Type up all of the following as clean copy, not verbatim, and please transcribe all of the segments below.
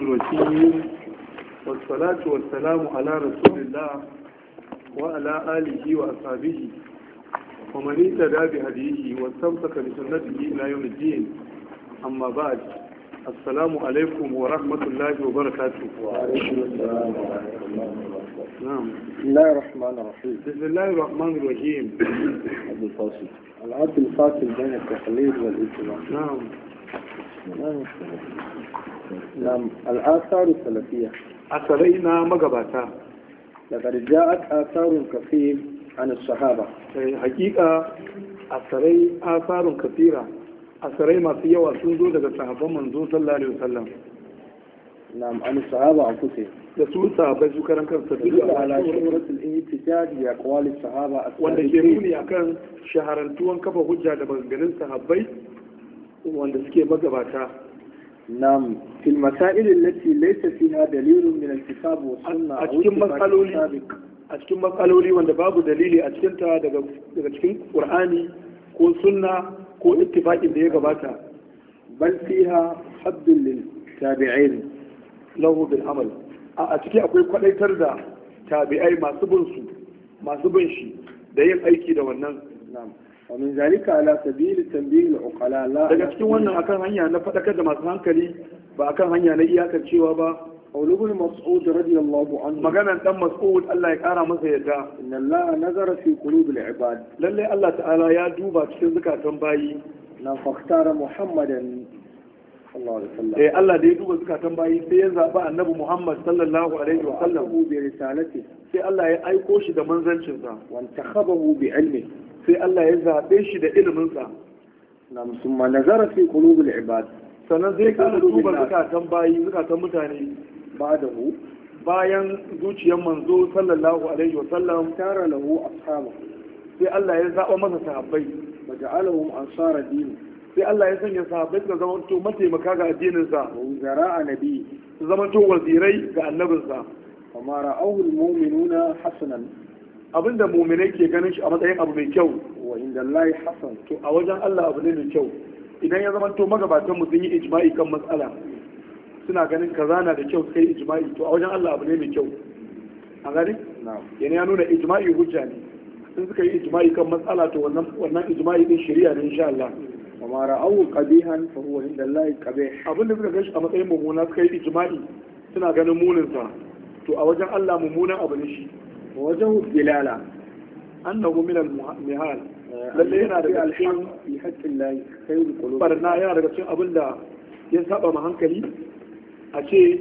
الرجيم والصلاة والسلام على رسول الله وعلى آله وأصحابه ومن اهتدى بهديه واستمسك بسنته إلى يوم الدين. أما بعد، السلام عليكم ورحمة الله وبركاته. وعليكم السلام ورحمة الله وبركاته. نعم. بسم الله الرحمن الرحيم. بسم الله الرحمن الرحيم. عبد الفاصل. العبد الفاصل بين التقليد والاتباع. نعم. نعم. الآثار السلفية. أثرينا مقباتا. لقد جاءت آثار كثير عن الصحابة. حقيقة آثار كثيرة. أثري ما فيه وسندو لدى صحابة منذ صلى الله عليه وسلم. نعم، عن الصحابة أنفسهم. رسول صحابة شكرا كان تدل على شهرة الانتجاج بأقوال الصحابة wanda ke nuni akan shaharantuwan kafa hujja da maganganun sahabbai wanda suke magabata. نعم، في المسائل التي ليس فيها دليل من الكتاب والسنة a cikin matsaloli wanda babu dalili a cikin ta daga cikin Qur'ani ko sunna ko ittifaqin da ya gabata. bal fiha haddun lil tabi'in lahu bil amal, a ciki akwai kwadaitar da tabi'ai masu bin shi da yin aiki da wannan. na'am, wa min zalika ala sabil tanbih al uqala la daga cikin wannan akan hanya na fadakar da masu hankali ba akan hanya na iyakar cewa ba. qaulul mas'ud radiyallahu anhu, maganan dan mas'ud Allah ya kara masa yadda, inna allaha nazara fi qulub al ibad, lalle Allah ta'ala ya duba cikin zukatan bayi. na faktara muhammadan sallallahu alaihi wasallam, Allah da ya duba zukatan bayi sai ya zaba annabi Muhammad sallallahu alaihi wa sallam bi risalati, sai Allah ya aiko shi da manzancin sa, wa intakhabahu bi ilmi, sai Allah ya zabe shi da ilimin sa. nam thumma nazara fi qulub al ibad, sannan zai kada duba zukatan bayi, zukatan mutane ba'dahu, bayan zuciyar manzo sallallahu alaihi wa sallam, tara lahu ashabu, sai Allah ya zaba masa sahabbai, wa ja'alahum ansara din, sai Allah ya sanya sahabbai su zama to mataimaka ga addinin sa, wa wuzara'a nabi, su zama to wazirai ga annabin sa. وما رأوه المؤمنون حسنا، abinda mu'minai ke ganin shi a matsayin abu mai kyau, وعند الله حسن، to a wajen Allah abu ne mai kyau. Idan ya zama to magabatan mu sun yi ijma'i kan matsala, suna ganin kaza na da kyau, suka yi ijma'i, to a wajen Allah abu ne mai kyau. An gani? نعم. Yana ya nuna ijma'i hujja ne. Sun suka yi ijma'i kan matsala, to wannan ijma'i din shari'a ne insha Allah. وما رأوه قبيحا فهو عند الله قبيح، Abinda suka gashi a matsayin mummuna suka yi ijma'i, suna ganin munin sa, to a wajen Allah mummunan abu ne shi. ووجه الدلالة Annahu min al-mihal, lalle yana daga cikin في حق الله خير القلوب، barna, yana daga cikin abin da ya saba ma hankali a ce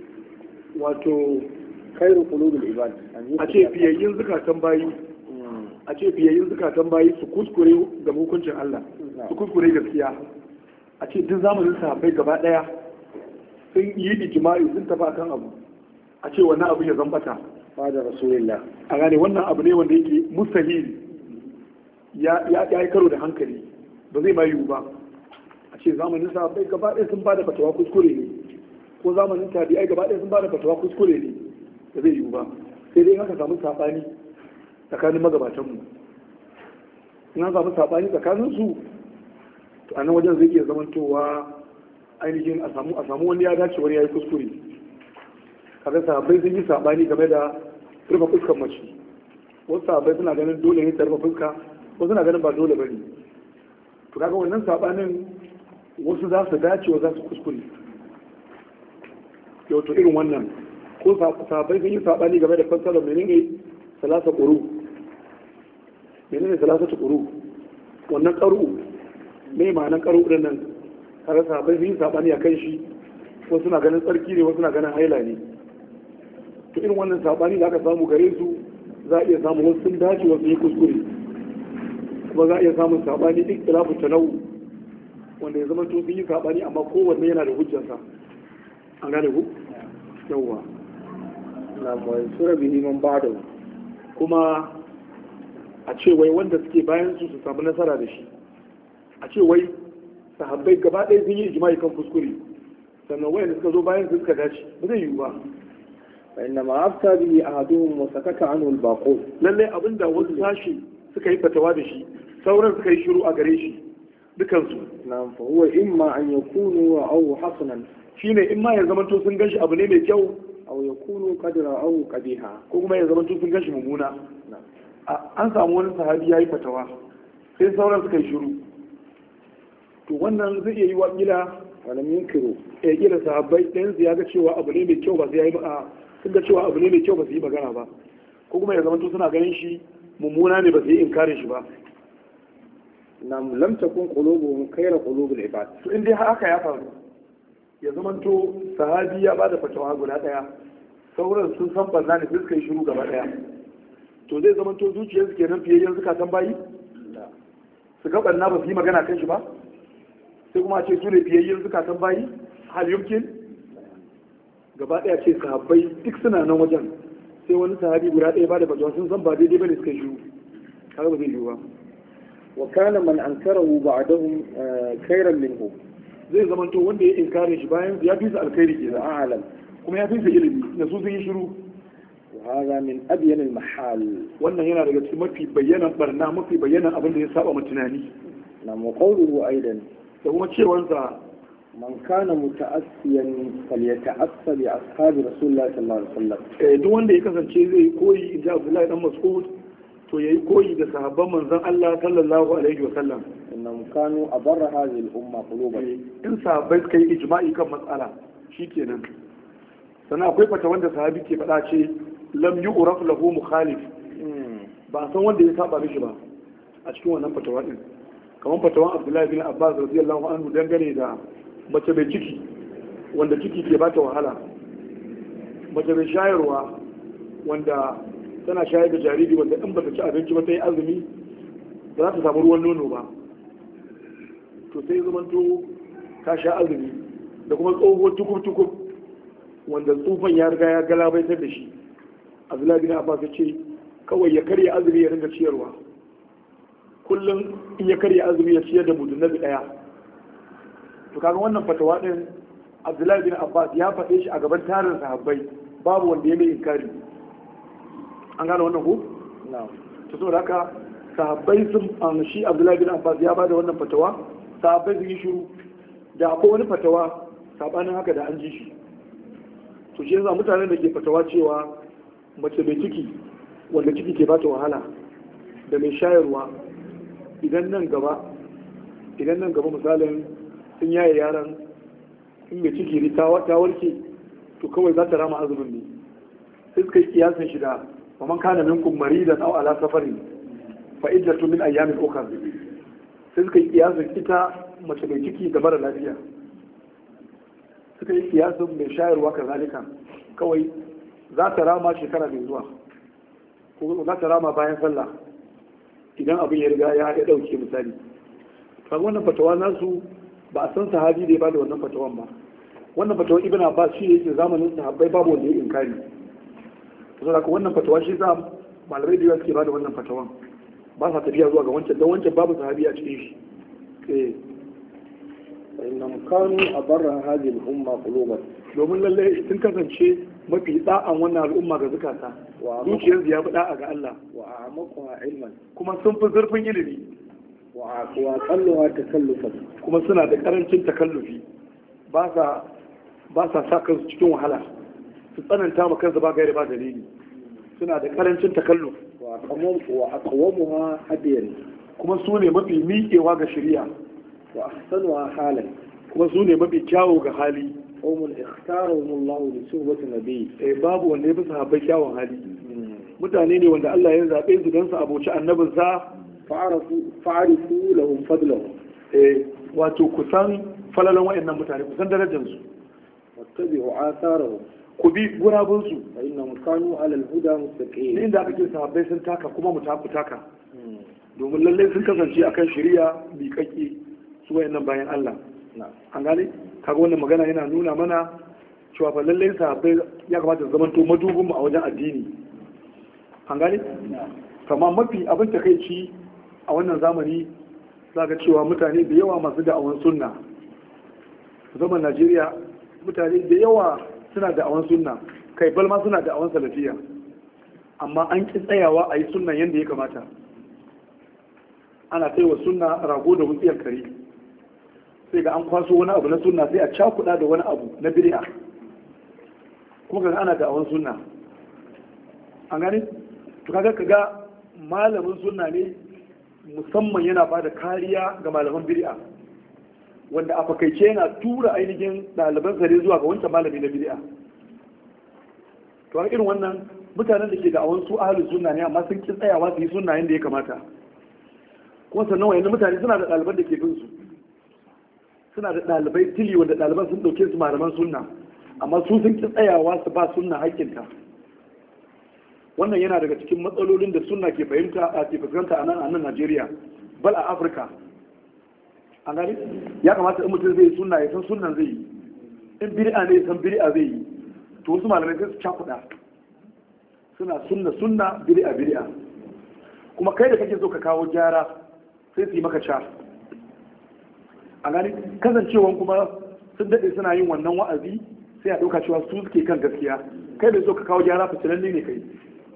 wato خير قلوب العباد، a ce fiyayyun zukatan bayi, a ce fiyayyun zukatan bayi su kuskure ga hukuncin Allah, su kuskure gaskiya. A ce duk zamanin sahabbai gaba daya sun yi ijma'i, sun tafi akan abu, a ce wannan abu ya zambata. بعد رسول الله، A gane wannan abu ne wanda yake mustahil, ya yi karo da hankali, ba zai ma yiwu ba. A ce zamanin sahabbai gaba ɗaya sun bada fatawa kuskure ne, ko zamanin tabi'ai gaba ɗaya sun bada fatawa kuskure ne, ba zai yiwu ba. Sai dai haka samu saɓani tsakanin magabatanmu. In an samu saɓani tsakanin su, to a nan wajen zai iya zamantowa ainihin a samu wani ya dace, wani ya yi kuskure. Kaga sahabbai sun yi saɓani game da rufe fuskar mace. Wasu sahabbai suna ganin dole ne ta rufe fuska, wasu suna ganin ba dole ba ne. To kaga wannan saɓanin wasu za su dace, wa za su kuskure. Yau to irin wannan, ko sahabbai sun yi saɓani game da fassara menene salasa ƙuru, menene salasa ta ƙuru, wannan ƙaru, me ma'anar ƙaru ɗin nan. Kaga sahabbai sun yi saɓani a kan shi, wasu suna ganin tsarki ne, wasu suna ganin haila ne. To irin wannan sabani da aka samu gare su, za a iya samu wasu sun dace, wasu yi kuskure, kuma za a iya samun sabani duk ilafu tanau, wanda ya zama to sun yi sabani amma kowanne yana da hujjarsa. An gane ku? Yawwa. na mai sura bihi man ba'da, kuma a ce wai wanda suke bayan su samu nasara da shi, a ce wai sahabbai gaba ɗaya sun yi ijma'i kan kuskure, sannan wayanda suka zo bayan su suka dace, ba zai yiwu ba. فإنما أفتى به أحدهم وسكت عنه الباقون، lallai abinda wasu sashi suka yi fatawa da shi, sauran suka yi shiru a gare shi. dukansu. na'am fa huwa imma an yakunu aw hasanan, shine in ma ya zamanto sun ganshi abu ne mai kyau, aw yakunu qadra aw qabiha, ko kuma ya zamanto sun ganshi mummuna. An samu wani sahabi ya yi fatawa sai sauran suka yi shiru, to wannan zai iya yi wa kila walam yunkiru, kila sahabbai ɗayan su ya ga cewa abu ne mai kyau ba sai ya yi ba, sun ga cewa abu ne mai kyau ba su yi magana ba, ko kuma ya zamanto suna ganin shi mummuna ne ba su yi inkarin shi ba. nam lam takun qulubuhum khayra qulubil ibad, to in dai haka ya faru, ya zamanto sahabi ya bada fatawa guda daya, sauran sun san banza ne suka yi shiru gaba daya, to zai zamanto zuciyarsu kenan fiyayyen zukatan bayi su ga banna ba su yi magana kan shi ba, sai kuma a ce su ne fiyayyen zukatan bayi, hal yumkin gaba daya ce sahabbai duk suna nan wajen, sai wani sahabi guda daya bada fatawa sun san ba daidai bane suka yi shiru, kaga ba zai yiwu ba. wa kana man ankarahu ba'dahum khayran minhu, zai zamanto wanda ya inkare shi bayan ya fi su alkhairi ke wa a'lam, kuma ya fi su ilimi da su sun yi shiru. wa hadha min abyan al mahal, wannan yana daga cikin mafi bayyanan barna, mafi bayyanan abin da ya saba mu tunani. na qawluhu aidan, da kuma cewansa man kana muta'assiyan falyata'assa bi ashabi rasulullah sallallahu alaihi wasallam, duk wanda ya kasance zai koyi inda Abdullahi dan Mas'ud, to yayi koyi da sahabban manzon Allah sallallahu alaihi wasallam. innahum kanu abarra hadhihi al umma quluban, in sahabbai suka yi ijma'i kan matsala shikenan. sannan akwai fata wanda sahabi ke faɗa ce lam yu'raf lahu mukhalif, ba san wanda ya saba mishi ba a cikin wannan fatawa din, kamar fatawan Abdullahi bin Abbas radiyallahu anhu dangane da mace mai ciki wanda ciki ke bata wahala, mace mai shayarwa wanda tana shayar da jariri wanda in bata ci abinci ba ta yi azumi ba za ta samu ruwan nono ba, to sai zamanto ta sha azumi, da kuma tsohuwar tukub wanda tsufan ya riga ya galabaitar da shi. Abdullahi bin Abbas ya ce kawai ya karya azumi ya ringa ciyarwa, kullum in ya karya azumi ya ciyar da mudu na daya. To kaga wannan fatawa din Abdullahi bin Abbas ya faɗe shi a gaban tarin sahabbai, babu wanda ya mai inkari. An gane wannan ko? na'am, to saboda haka sahabbai sun shi Abdullahi bin Abbas ya bada wannan fatawa, sahabbai sun yi shiru, da akwai wani fatawa sabanin haka da an ji shi. To shi yasa mutanen da ke fatawa cewa mace mai ciki wanda ciki ke bata wahala da mai shayarwa, idan nan gaba misalin sun yaye yaran, in mai ciki ne ta warke, to kawai za ta rama azumin ne, sai suka yi kiyasin shi da ومن كان منكم مريضا او على سفر فعدة من ايام اخرى, sai suka yi kiyasin ita mace mai ciki da mara lafiya, suka yi kiyasin mai shayarwa kazalika, kawai za ta rama shekara mai zuwa ko za ta rama bayan sallah idan abin ya riga ya dauke misali. kan wannan fatawa nasu ba a san sahabi da ya bada wannan fatawan ba. Wannan fatawa Ibn Abbas shi yake zamanin sahabbai babu wanda ya inkari, saboda wannan fatawa shi za malamai da yawa suke bada wannan fatawan, ba sa tafiya zuwa ga wancan, don wancan babu sahabi a cikin shi. innahum kanu abarra hadhihi al umma quluban, domin lalle sun kasance mafi da'an wannan al'umma ga zukata, zuciyarsu ya fi da'a ga Allah, wa a'maquha ilman, kuma sun fi zurfin ilimi, wa aqalluha takallufan, kuma suna da karancin takallufi, ba sa sa kansu cikin wahala su tsananta ma kansu ba gairi ba dalili, suna da karancin takalluf, wa aqwamuha hadiyan, kuma su ne mafi miƙewa ga shari'a, wa ahsanuha halan, kuma su ne mafi kyawu ga hali. qawmun ikhtarahum Allah li suhbati nabiy, babu wanda ya fi sahabbai kyawun hali, mutane ne wanda Allah ya zaɓe su don su aboci annabinsa, fa'arifu lahum fadlahum, wato kusan falalan wayannan mutane, kusan darajarsu, wattabi'u atharahum, ku bi gurabunsu, fa innahum kanu ala al-huda mustaqim, inda aka ce sahabbai sun taka kuma mu tafi taka, domin lallai sun kasance akan shari'a miƙaƙƙe su wayannan bayan Allah. An gane kaga wannan magana yana nuna mana cewa fa lallai sahabbai ya kamata su zamanto madubin mu a wajen addini. An gane kamar mafi abin takeici a wannan zamani zaka cewa mutane da yawa masu da'awan sunna, zaman Najeriya mutane da yawa suna da'awan sunna, kai balma suna da'awan salafiya, amma an ki tsayawa a yi sunnan yadda ya kamata. Ana kai wa sunna rago da wutsiyar kare, sai ga an kwaso wani abu na sunna sai a cakuɗa da wani abu na bid'a kuma ga ana da awon sunna an gani to kaga malamin sunna ne musamman yana ba da kariya ga malaman bid'a wanda a fakaice yana tura ainihin ɗaliban sare zuwa ga wancan malami na bid'a to a irin wannan mutanen da ke da awon su ahlus sunna ne amma sun ki tsayawa su yi sunna yanda ya kamata kuma sannan wayannan mutane suna da ɗaliban da ke bin su suna da ɗalibai tili wanda ɗaliban sun ɗauke su malaman sunna amma su sun ki tsayawa su ba sunna haƙƙinta wannan yana daga cikin matsalolin da sunna ke fahimta a ke fuskanta a nan Najeriya bal a Afirka a gani ya kamata in mutum zai yi sunna ya san sunnan zai yi in bid'a ne ya san bid'a zai yi to wasu malamai sai su cakuɗa suna sunna bid'a kuma kai da kake so ka kawo gyara sai su yi maka ca a gani kasancewan kuma sun daɗe suna yin wannan wa'azi sai a ɗauka cewa su suke kan gaskiya kai da so ka kawo gyara fitilanne ne kai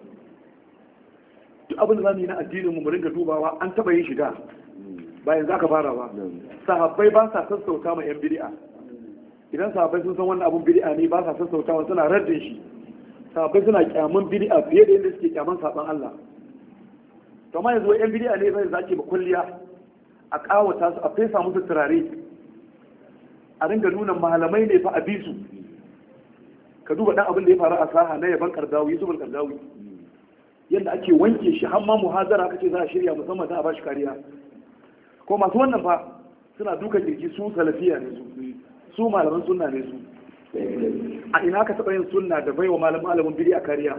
duk abin da za mu yi na addinin mu ringa dubawa an taɓa yin shiga bayan za ka fara ba sahabbai ba sa sassauta ma yan bid'a idan sahabbai sun san wannan abun bid'a ne ba sa sassautawa suna raddin shi sahabbai suna kyaman bid'a fiye da yadda suke kyaman saban Allah to amma yanzu yan bid'a ne sai zaki ba kulliya a kawata su a fesa musu turare a ringa nuna malamai ne fa a bisu ka duba dan abin da ya faru a saha na yaban Kardawi Yusuf Kardawi yadda ake wanke shi har ma muhazara kace za a shirya musamman za a ba shi kariya ko masu wannan fa suna dukan kirki su salafiya ne su malaman sunna ne su a ina ka taɓa yin sunna da baiwa malamin biri a kariya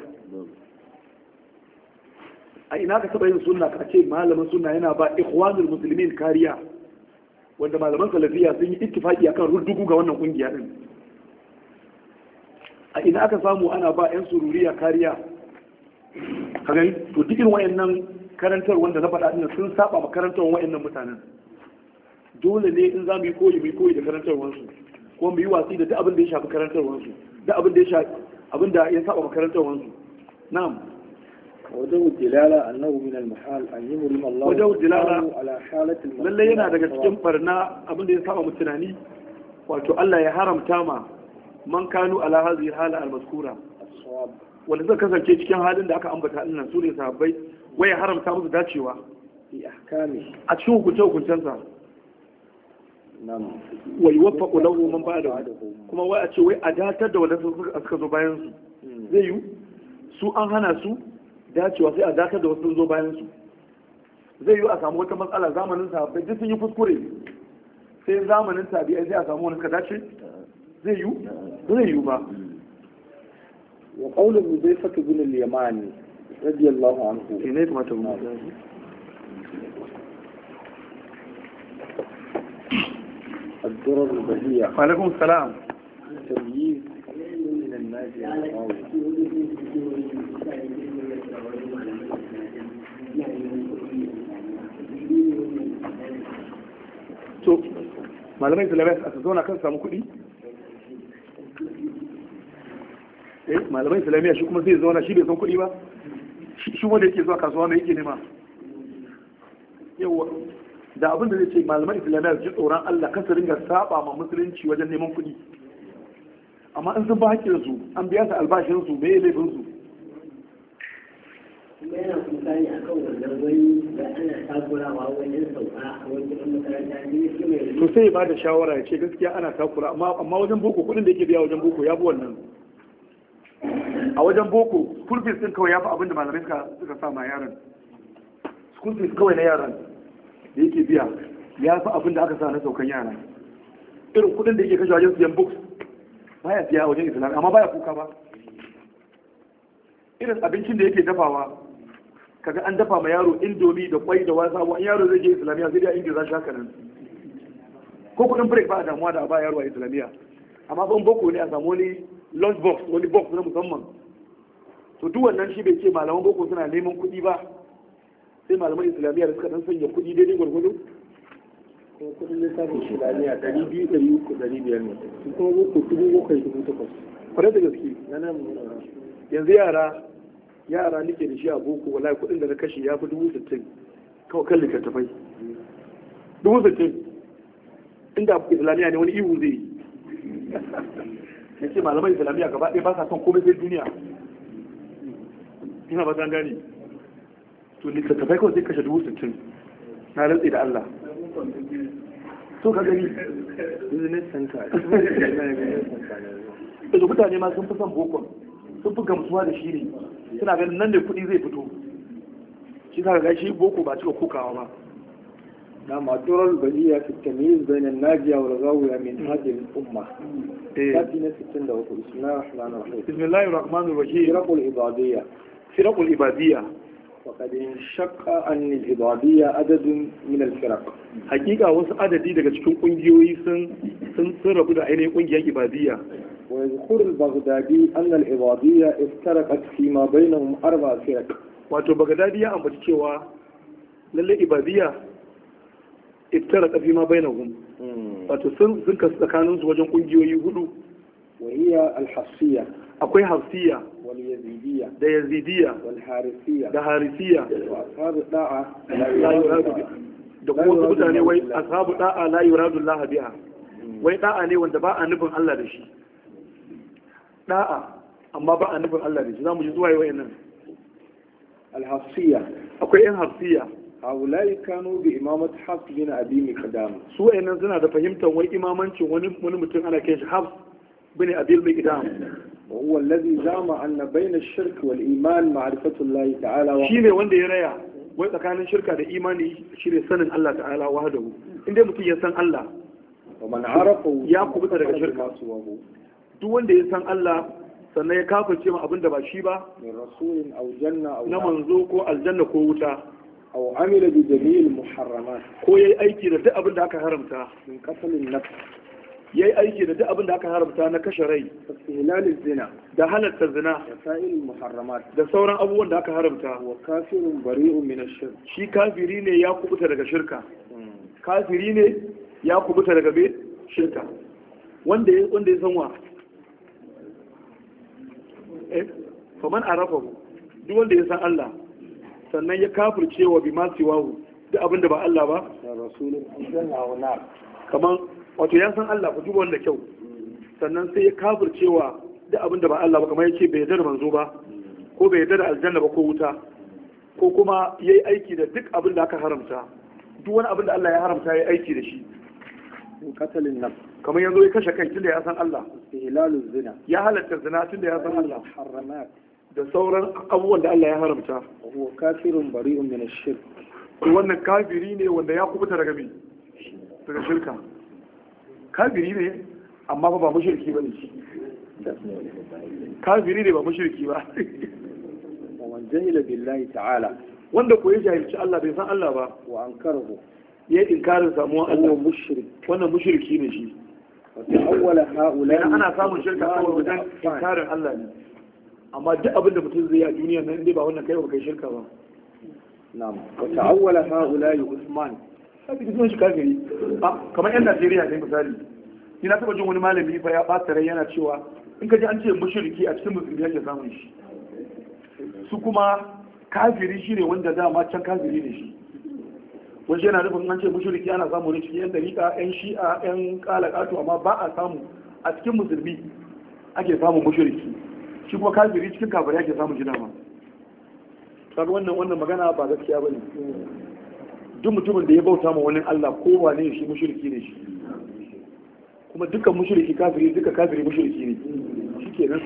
a ina ka taɓa yin sunna ka ce malamin sunna yana ba ikhwanul muslimin kariya wanda malaman salafiya sun yi ittifaki akan ruddugu ga wannan kungiya din a ina aka samu ana ba yan sururiya kariya ka gani to duk irin wayannan karantar wanda na faɗa din sun saba ma karantar wayannan mutanen dole ne in za mu yi koyi da karantarwar su ko mu yi watsi da duk abin da ya shafi karantarwar su duk abin da ya shafi abin da ya saba ma karantarwar su na'am وجه الدلالة أنه من المحال أن يمرم الله وجه الدلالة على حالة lalle yana daga cikin barna abin da ya saba mu tunani wato Allah ya haramta ma man kanu ala hadhihi hala al-mazkura wanda zai kasance cikin halin da aka ambata dinnan su ne sahabbai wai ya haramta musu dacewa fi ahkami a cikin hukuncensa nam wai wafa lahu man ba'da kuma wai a ce wai a datar da wanda suka zo bayan su zai yi su an hana su dacewa sai a datar da wasu sun zo bayan su zai yi a samu wata matsala zamanin sahabbai duk sun yi kuskure sai zamanin tabi'ai sai a samu wani suka dace zai yi ba وقول حذيفة بن اليمان رضي الله عنه إليك ما تقول الدرر البهية وعليكم السلام تمييز من الناجي والغاوي to malamai islamai a su zauna kan samu kuɗi malamai islamiyya shi kuma zai zauna shi bai san kuɗi ba shi wanda yake zuwa kasuwa mai yake nema yawa da abin da zai ce malamai islamiyya su ji tsoron Allah kan su ringa saba ma musulunci wajen neman kuɗi amma in sun ba hakkin su an biya su albashin su me laifin su yana kusa ne akan wannan wani da ana takurawa wajen sauka a wajen makaranta ne shi mai to sai ya bada shawara ya ce gaskiya ana takura amma wajen boko kuɗin da yake biya wajen boko ya fi wannan a wajen boko school fees din kawai ya fi abin da malamai suka sa ma yaran school fees kawai na yaran da yake biya ya fi abin da aka sa na saukan yara irin kuɗin da yake kashe wajen siyan books baya siya wajen islam amma baya kuka ba irin abincin da yake dafawa kaga an dafa ma yaro indomi da kwai da wasa wani yaro zai je islamiyya zai da inda za shi haka nan ko kudin break ba a damuwa da a ba yaro a islamiyya amma ban boko ne a samu wani lunch box wani box na musamman to duk wannan shi bai ce malaman boko suna neman kuɗi ba sai malaman islamiyya da suka dan sanya kuɗi daidai gwargwado ko kudin lissafin islamiyya 200 300 500 ne su kuma boko 7,000 8,000 kwarai da gaske na nan yanzu yara nake da shi a boko wallahi kudin da na kashe ya fi 60,000 kawai kan littattafai 60,000 inda islamiyya ne wani ihu zai yi ya ce malaman islamiyya gaba ɗaya ba sa son komai sai duniya. Ina ba zan gane to littattafai kawai sai kashe 60,000 na rantsi da Allah. So ka gani business center da mutane ma sun fi son bokon, sun fi gamsuwa da shi ne, suna ganin nan da kuɗi zai fito. Shi ka ga shi boko ba cika kokawa ba. نعم الدور البديهة في التمييز بين الناجية والغاوية من هذه الأمة. تأتينا 66. بسم الله الرحمن الرحيم. بسم الله الرحمن الرحيم. فرق العبادية. فرق العبادية. وقد انشق أن العبادية عدد من الفرق. حقيقة وصل عددي daga cikin kungiyoyi sun rabu da ainihin kungiyar ibadiyya. ويذكر البغدادي أن العبادية افترقت فيما بينهم 4 فرق. wato Baghdadi ya ambaci cewa lalle ibadiyya افترق فيما بينهم wato sun kasu tsakanin su wajen kungiyoyi 4. وهي الحفصية akwai hafsiya واليزيدية da yazidiyya والحارثية da harisiya وأصحاب الطاعة la yuradu da kuma wasu mutane wai ashabu da'a la yuradu Allah biha wai da'a ne wanda ba a nufin Allah da shi, da'a amma ba a nufin Allah da shi. Zamu ji zuwa yayin nan الحفصية. akwai yan hafsiya. هؤلاء كانوا بإمامة حفص بن أبي مقدام. su wayannan suna da fahimtar wai imamancin wani mutum ana kai shi Hafs bin Abi Miqdam. وهو الذي زعم أن بين الشرك والإيمان معرفة الله تعالى. shine wanda ya raya wai tsakanin shirka da imani shine sanin Allah ta'ala wahdahu. Inda mutum ya san Allah ومن عرفه ya kubuta daga shirka. Duk wanda ya san Allah sannan ya kafirce ma abinda ba shi ba من رسول أو جنة أو na manzo ko aljanna ko wuta, أو عمل بجميع المحرمات. ko yayi aiki da duk abin da aka haramta, من قتل النفس. yayi aiki da duk abin da aka haramta na kashe rai, واستهلال الزنا. da halatta zina, وسائل المحرمات. da sauran abubuwan da aka haramta. وكافر بريء من الشرك. Shi kafiri ne ya kubuta daga shirka. Kafiri ne ya kubuta daga shirka. Wanda ya san wa faman arafahu, duk wanda ya san Allah sannan ya kafirce wa bi masu wahu duk abinda ba Allah ba, رسول الجنة أو نار. kaman wato ya san Allah ku duba wanda kyau, sannan sai ya kafirce wa duk abinda ba Allah ba, kamar yake bai yarda da manzo ba ko bai yarda da aljanna ba ko wuta, ko kuma yayi aiki da duk abin da aka haramta, duk wani abin da Allah ya haramta yayi aiki da shi. من قتل النفس. kamar yanzu ya kashe kai tunda ya san Allah, استهلال الزنا. ya halatta zina tunda ya san Allah, محرمات. da sauran abubuwan da Allah ya haramta. وهو كافر بريء من الشرك. to wannan kafiri ne wanda ya kubuta daga daga shirka. Kafiri ne amma ba mushriki bane shi. Kafiri ne ba mushriki ba. ومن جهل بالله تعالى. wanda ko ya jahilci Allah bai san Allah ba, وأنكره. ya inkarin samuwan هو Allah, مشرك. wannan mushriki ne shi. وتأول هؤلاء. Idan ana samun shirka kawai wajen inkarin Allah ne, amma duk abin da mutum zai yi a duniya nan dai ba wannan kai ba kai shirka ba. نعم. وتأول هؤلاء عثمان. Sai ka shi kafiri. Kamar yan Najeriya ne misali. Ni na taba jin wani malami fa ya ɓata rai yana cewa in ka ji an ce mushriki a cikin musulmi yake samun shi. Su kuma kafiri shine wanda dama can kafiri ne shi. Wani yana nufin an ce mushriki ana samu ne cikin yan dariƙa, yan shi'a, yan kalakatu, amma ba a samu a cikin musulmi ake samun mushriki. Shi kuma kafiri cikin kafiri ake samun shi dama. Kaga wannan magana ba gaskiya bane. Duk mutumin da ya bauta ma wani Allah ko wane shi mushriki ne shi. Kuma dukkan mushriki kafiri, duka kafiri mushriki ne. Shikenan.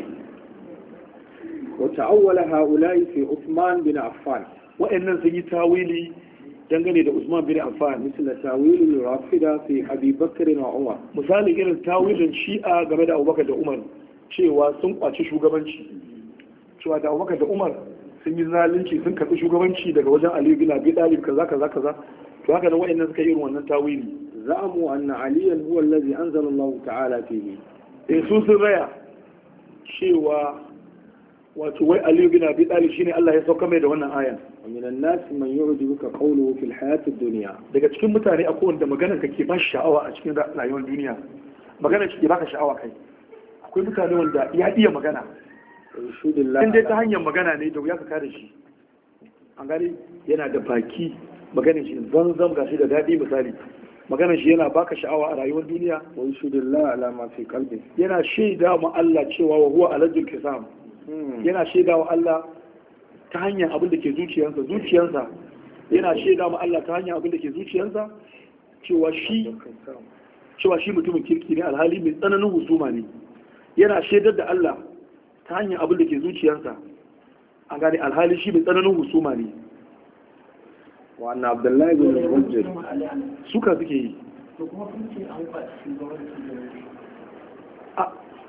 وتأول هؤلاء في عثمان بن عفان. Wa'annan sun yi tawili dangane da Usman bin Affan, مثل تأويل الرافضة في أبي بكر وعمر. misali irin tawilin Shi'a game da Abubakar da Umar, cewa sun kwaci shugabanci, cewa da Abubakar da Umar sun yi zalunci, sun karɓi shugabanci daga wajen Ali bin Abi Talib kaza kaza kaza. To haka da wa'annan suka yi irin wannan tawili. زعموا أن عليا هو الذي أنزل الله تعالى فيه. Su sun raya cewa wato wai Ali bin Abi Talib shine Allah ya sauka mai da wannan ayan. ومن الناس من يعجبك قوله في الحياة الدنيا. Daga cikin mutane akwai wanda maganar ka ke ba shi sha'awa a cikin rayuwar duniya, maganar ke baka sha'awa kai. Akwai mutane wanda ya iya magana, ويشهد الله. in dai ta hanyar magana ne da wuya ka kare shi. An gani yana da baki, maganar shi zanzam gashi da daɗi misali, maganar shi yana baka sha'awa a rayuwar duniya wa yushhidullah ala ma fi qalbi yana shaida ma Allah cewa wa huwa alajul kisam yana shaida wa Allah ta hanyar abin da ke zuciyarsa yana shaida ma Allah ta hanyar abin da ke zuciyarsa cewa shi mutumin kirki ne alhali mai tsananin husuma ne yana shaidar da Allah ta hanyar abin da ke zuciyarsa an gane alhali shi mai tsananin husuma ne wa anna abdullahi bin al-wajjir suka suke yi to kuma kun ce an kwaci shugabanci a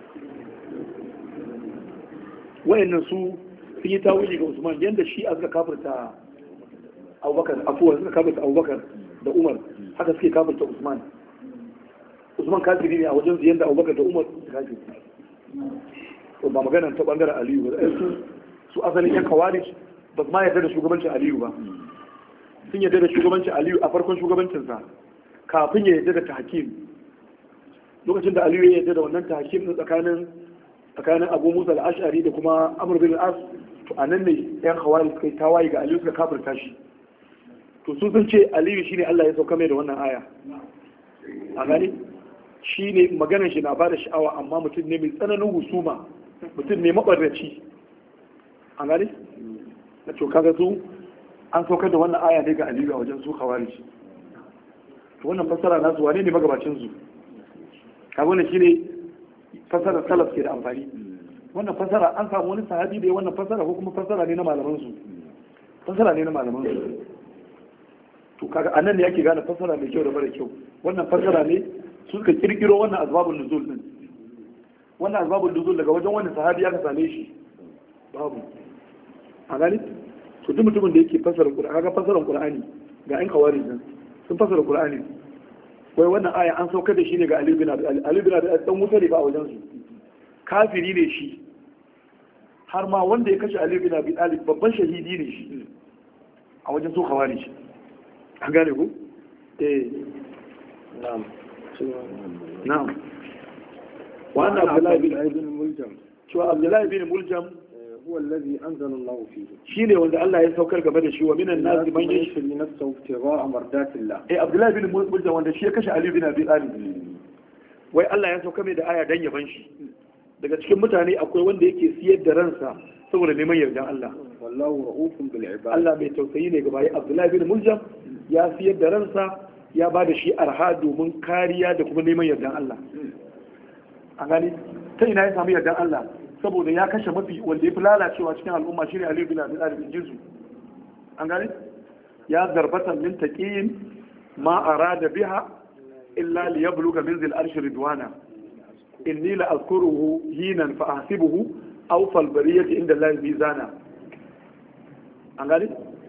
wayannan su sun yi tawili ga Usman yanda shi aka kafirta Abubakar afuwa suka kafirta Abubakar da Umar haka suke kafirta Usman kafiri ne a wajen ziyan da Abubakar da Umar kafiri to ba magana ta bangaren Aliyu ba su asalin yan khawarij ba su ma yarda da shugabancin Aliyu ba sun yarda da shugabancin Aliyu a farkon shugabancinsa kafin ya yarda da tahkim lokacin da Aliyu ya yarda da wannan tahkim tsakanin Abu Musa al-Ash'ari da kuma Amr bin al-As to anan ne yan khawarij suka yi tawaye ga Aliyu suka kafirta shi to sun ce Aliyu shine Allah ya sauka mai da wannan aya a gani shine maganar shi na bada sha'awa amma mutum ne mai tsananin husuma mutum ne mabarraci a gani na to kaga su an saukar da wannan aya ne ga Aliyu a wajen su khawarij to wannan fassara nasu wane ne magabacin su kaga wannan shine fassara salaf ke da amfani wannan fassara an samu wani sahabi da ya wannan fassara ko kuma fassara ne na malaman su to kaga anan ne yake gane fassara mai kyau da mara kyau wannan fassara ne su suka kirkiro wannan azbabun nuzul din wannan azbabun nuzul daga wajen wani sahabi aka same shi babu a gani to duk mutumin da yake fassara Qur'ani kaga fassarar Qur'ani ga ɗan kawari nan sun fassara Qur'ani wai wannan aya an saukar da shi ne ga Ali bin Abi dan wuta ne ba a wajen su kafiri ne shi har ma wanda ya kashe Ali bin Abi Talib babban shahidi ne shi a wajen su kawari shi an gane ku na'am wa anna Abdullahi bin Muljam cewa Abdullahi bin Muljam huwa allazi anzala Allah fihi shine wanda Allah ya saukar game da shi wa minan nasi man yashri nafsahu ibtigha'a mardatillah Abdullahi bin Muljam wanda shi ya kashe Ali bin Abi Talib wai Allah ya saukar mai da aya dan yaban shi daga cikin mutane akwai wanda yake siyar da ransa saboda neman yardan Allah wallahu ra'ufun bil ibad Allah mai tausayi ne ga bayi Abdullahi bin Muljam ya siyar da ransa ya ba da shi arha domin kariya da kuma neman yardan Allah a gani ta ina ya samu yardan Allah saboda ya kashe mafi wanda ya fi lalacewa cikin al'umma shi ne Aliyu bin Abi Talib jinsu an gani ya zarbatan min taqiyin ma arada biha illa liyabluga minzil arshi ridwana inni la azkuruhu hinan fa ahsibuhu aw fal bariyati inda Allah mizana an gani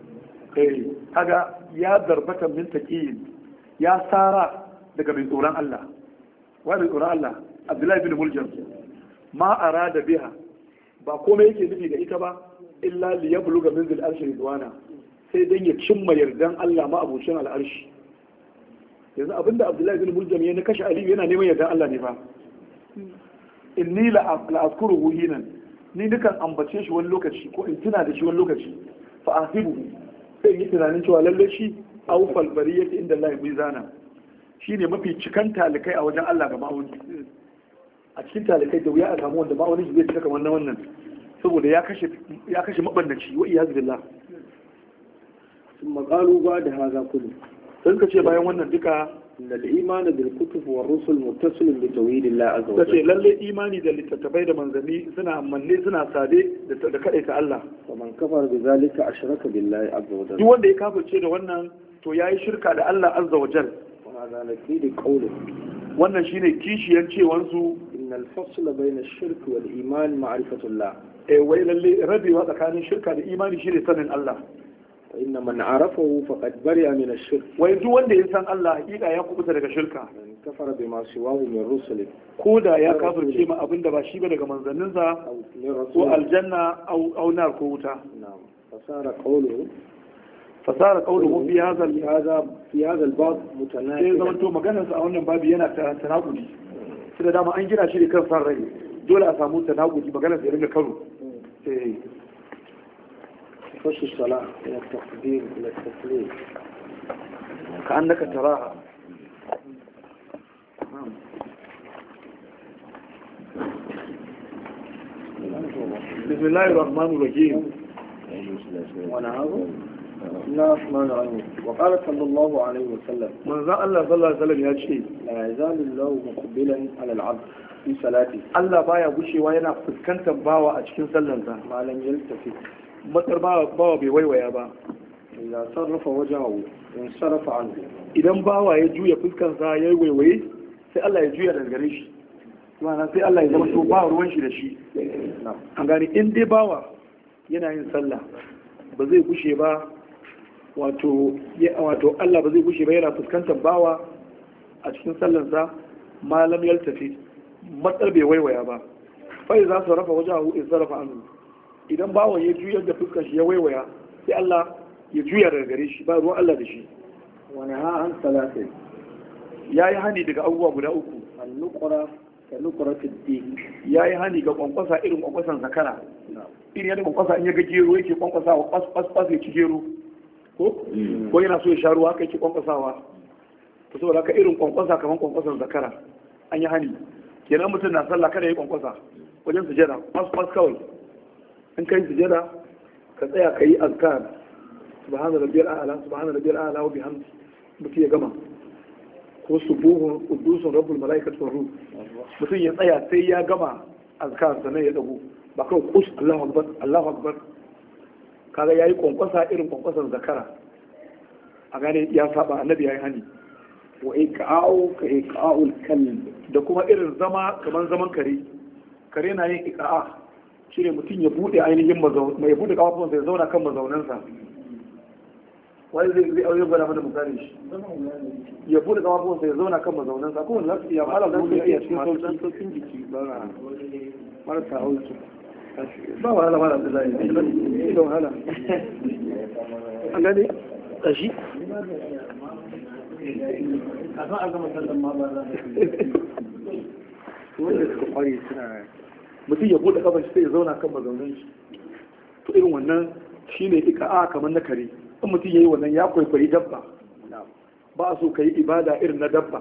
kaga ya zarbatan min taqiyin ya tsara daga mai tsoron Allah wa mai tsoron Allah Abdullahi bin Muljam ma arada biha ba komai yake nufi da ita ba illa li yabluga minzil arshi ridwana sai dan ya cimma yardan Allah ma abucin al'arshi yanzu abinda Abdullahi bin Muljam ya kashe Ali yana neman yardan Allah ne fa inni la azkuruhu hinan ni dukan ambace shi wani lokaci ko in tuna da shi wani lokaci fa asibu sai yi tunanin cewa lalle shi awfal bariyati inda Allah mizana shine mafi cikan talikai a wajen Allah ga ma'auni a cikin talikai da wuya a samu wanda ma'auni zai cika kamar wannan saboda ya kashe mabannaci wa iyaz billah sun maqalu ba da haza kullu sun kace bayan wannan duka da imani bil kutub wa rusul muttasilin bi tawhidillah azza wa jalla lalle imani da littattafai da manzanni suna manne suna sade da kadaita Allah wa man kafara bi zalika ashraka billahi azza wa jalla duk wanda ya kafirce da wannan to yayi shirka da Allah azza wa jalla wa hada naqidi qawli wannan shine kishiyan cewan su innal fasla bayna ash-shirk wal iman ma'rifatullah wai lalle rabewa tsakanin shirka da imani shine sanin Allah wa inna man arafahu faqad bari'a min ash-shirk wai duk wanda ya san Allah hakika ya kubuta daga shirka kafara bima siwahu min rusul ko da ya kafirce ma abinda ba shi ba daga manzanninsa ko aljanna au nar ko wuta na'am fasara qawluhu fi hadha al-bab mutanaqid sai zaman to maganar sa a wannan babu yana tanakudi sai da dama an gina shi ne kan san rai dole a samu tanakudi maganar sa ya rinka karo خش الصلاة إلى التقدير إلى التسليم كأنك تراها bismillahir rahmanir rahim بسم الله الرحمن الرحيم وقال صلى الله عليه وسلم من ذا الله صلى الله عليه وسلم ya ce لا يزال الله مقبلا على العبد في صلاته Allah baya gushewa yana fuskantar bawa a cikin sallarsa malam yaltafi matsar bawa bai waiwaya ba idan sarrafa wajahu in sarrafa anhu idan bawa ya juya fuskarsa ya yi waiwaye sai Allah ya juya daga gare shi ma'ana sai Allah ya zama to ba ruwan shi da shi an gani in dai bawa yana yin sallah ba zai gushe ba wato Allah ba zai gushe ba yana fuskantar bawa a cikin sallarsa malam yaltafi matsar bai waiwaya ba fai za su rafa wajahu in sarrafa anhu idan bawan ya juyar da fuskar shi ya waiwaya sai Allah ya juya daga gare shi ba ruwan Allah da shi wani ha an salatin ya yi hani daga abubuwa guda uku al-nuqra ka nuqra fi ya yi hani ga kwankwasa irin kwankwasan zakara irin yadda kwankwasa in ya ga gero yake kwankwasawa kwas ya ci gero ko yana so ya sha ruwa haka yake kwankwasawa to saboda haka irin kwankwasa kamar kwankwasan zakara an yi hani kenan mutum na sallah kada ya yi kwankwasa wajen sujada kwas kawai in kai sujada ka tsaya ka yi azkar subhana rabbiyal a'la wa bihamdi mutum ya gama ko subuhun qudusun rabbul malaikatu war ruh mutum ya tsaya sai ya gama azkar sannan ya dago ba kawai kus Allahu akbar kaga yayi kwankwasa irin kwankwasan zakara a gane ya saba annabi yayi hani wa iqa'u ka iqa'ul kalb da kuma irin zama kamar zaman kare na yin iqa'a shine mutum ya bude ainihin mai bude kafafun sai ya zauna kan mazaunansa wani zai aure gwada mana misali shi ya bude kafafun sai ya zauna kan mazaunansa ko wani lafiya malam da ya iya cikin sauƙin jiki ba marasa hauki ba wahala mara da zai yi da wahala an gane ƙashi kafin a gama sallan ma ba za wanda suka kware suna mutum ya bude kafar shi sai ya zauna kan mazaunin shi to irin wannan shine ika'a kamar na kare in mutum ya yi wannan ya kwaikwayi dabba ba a so ka yi ibada irin na dabba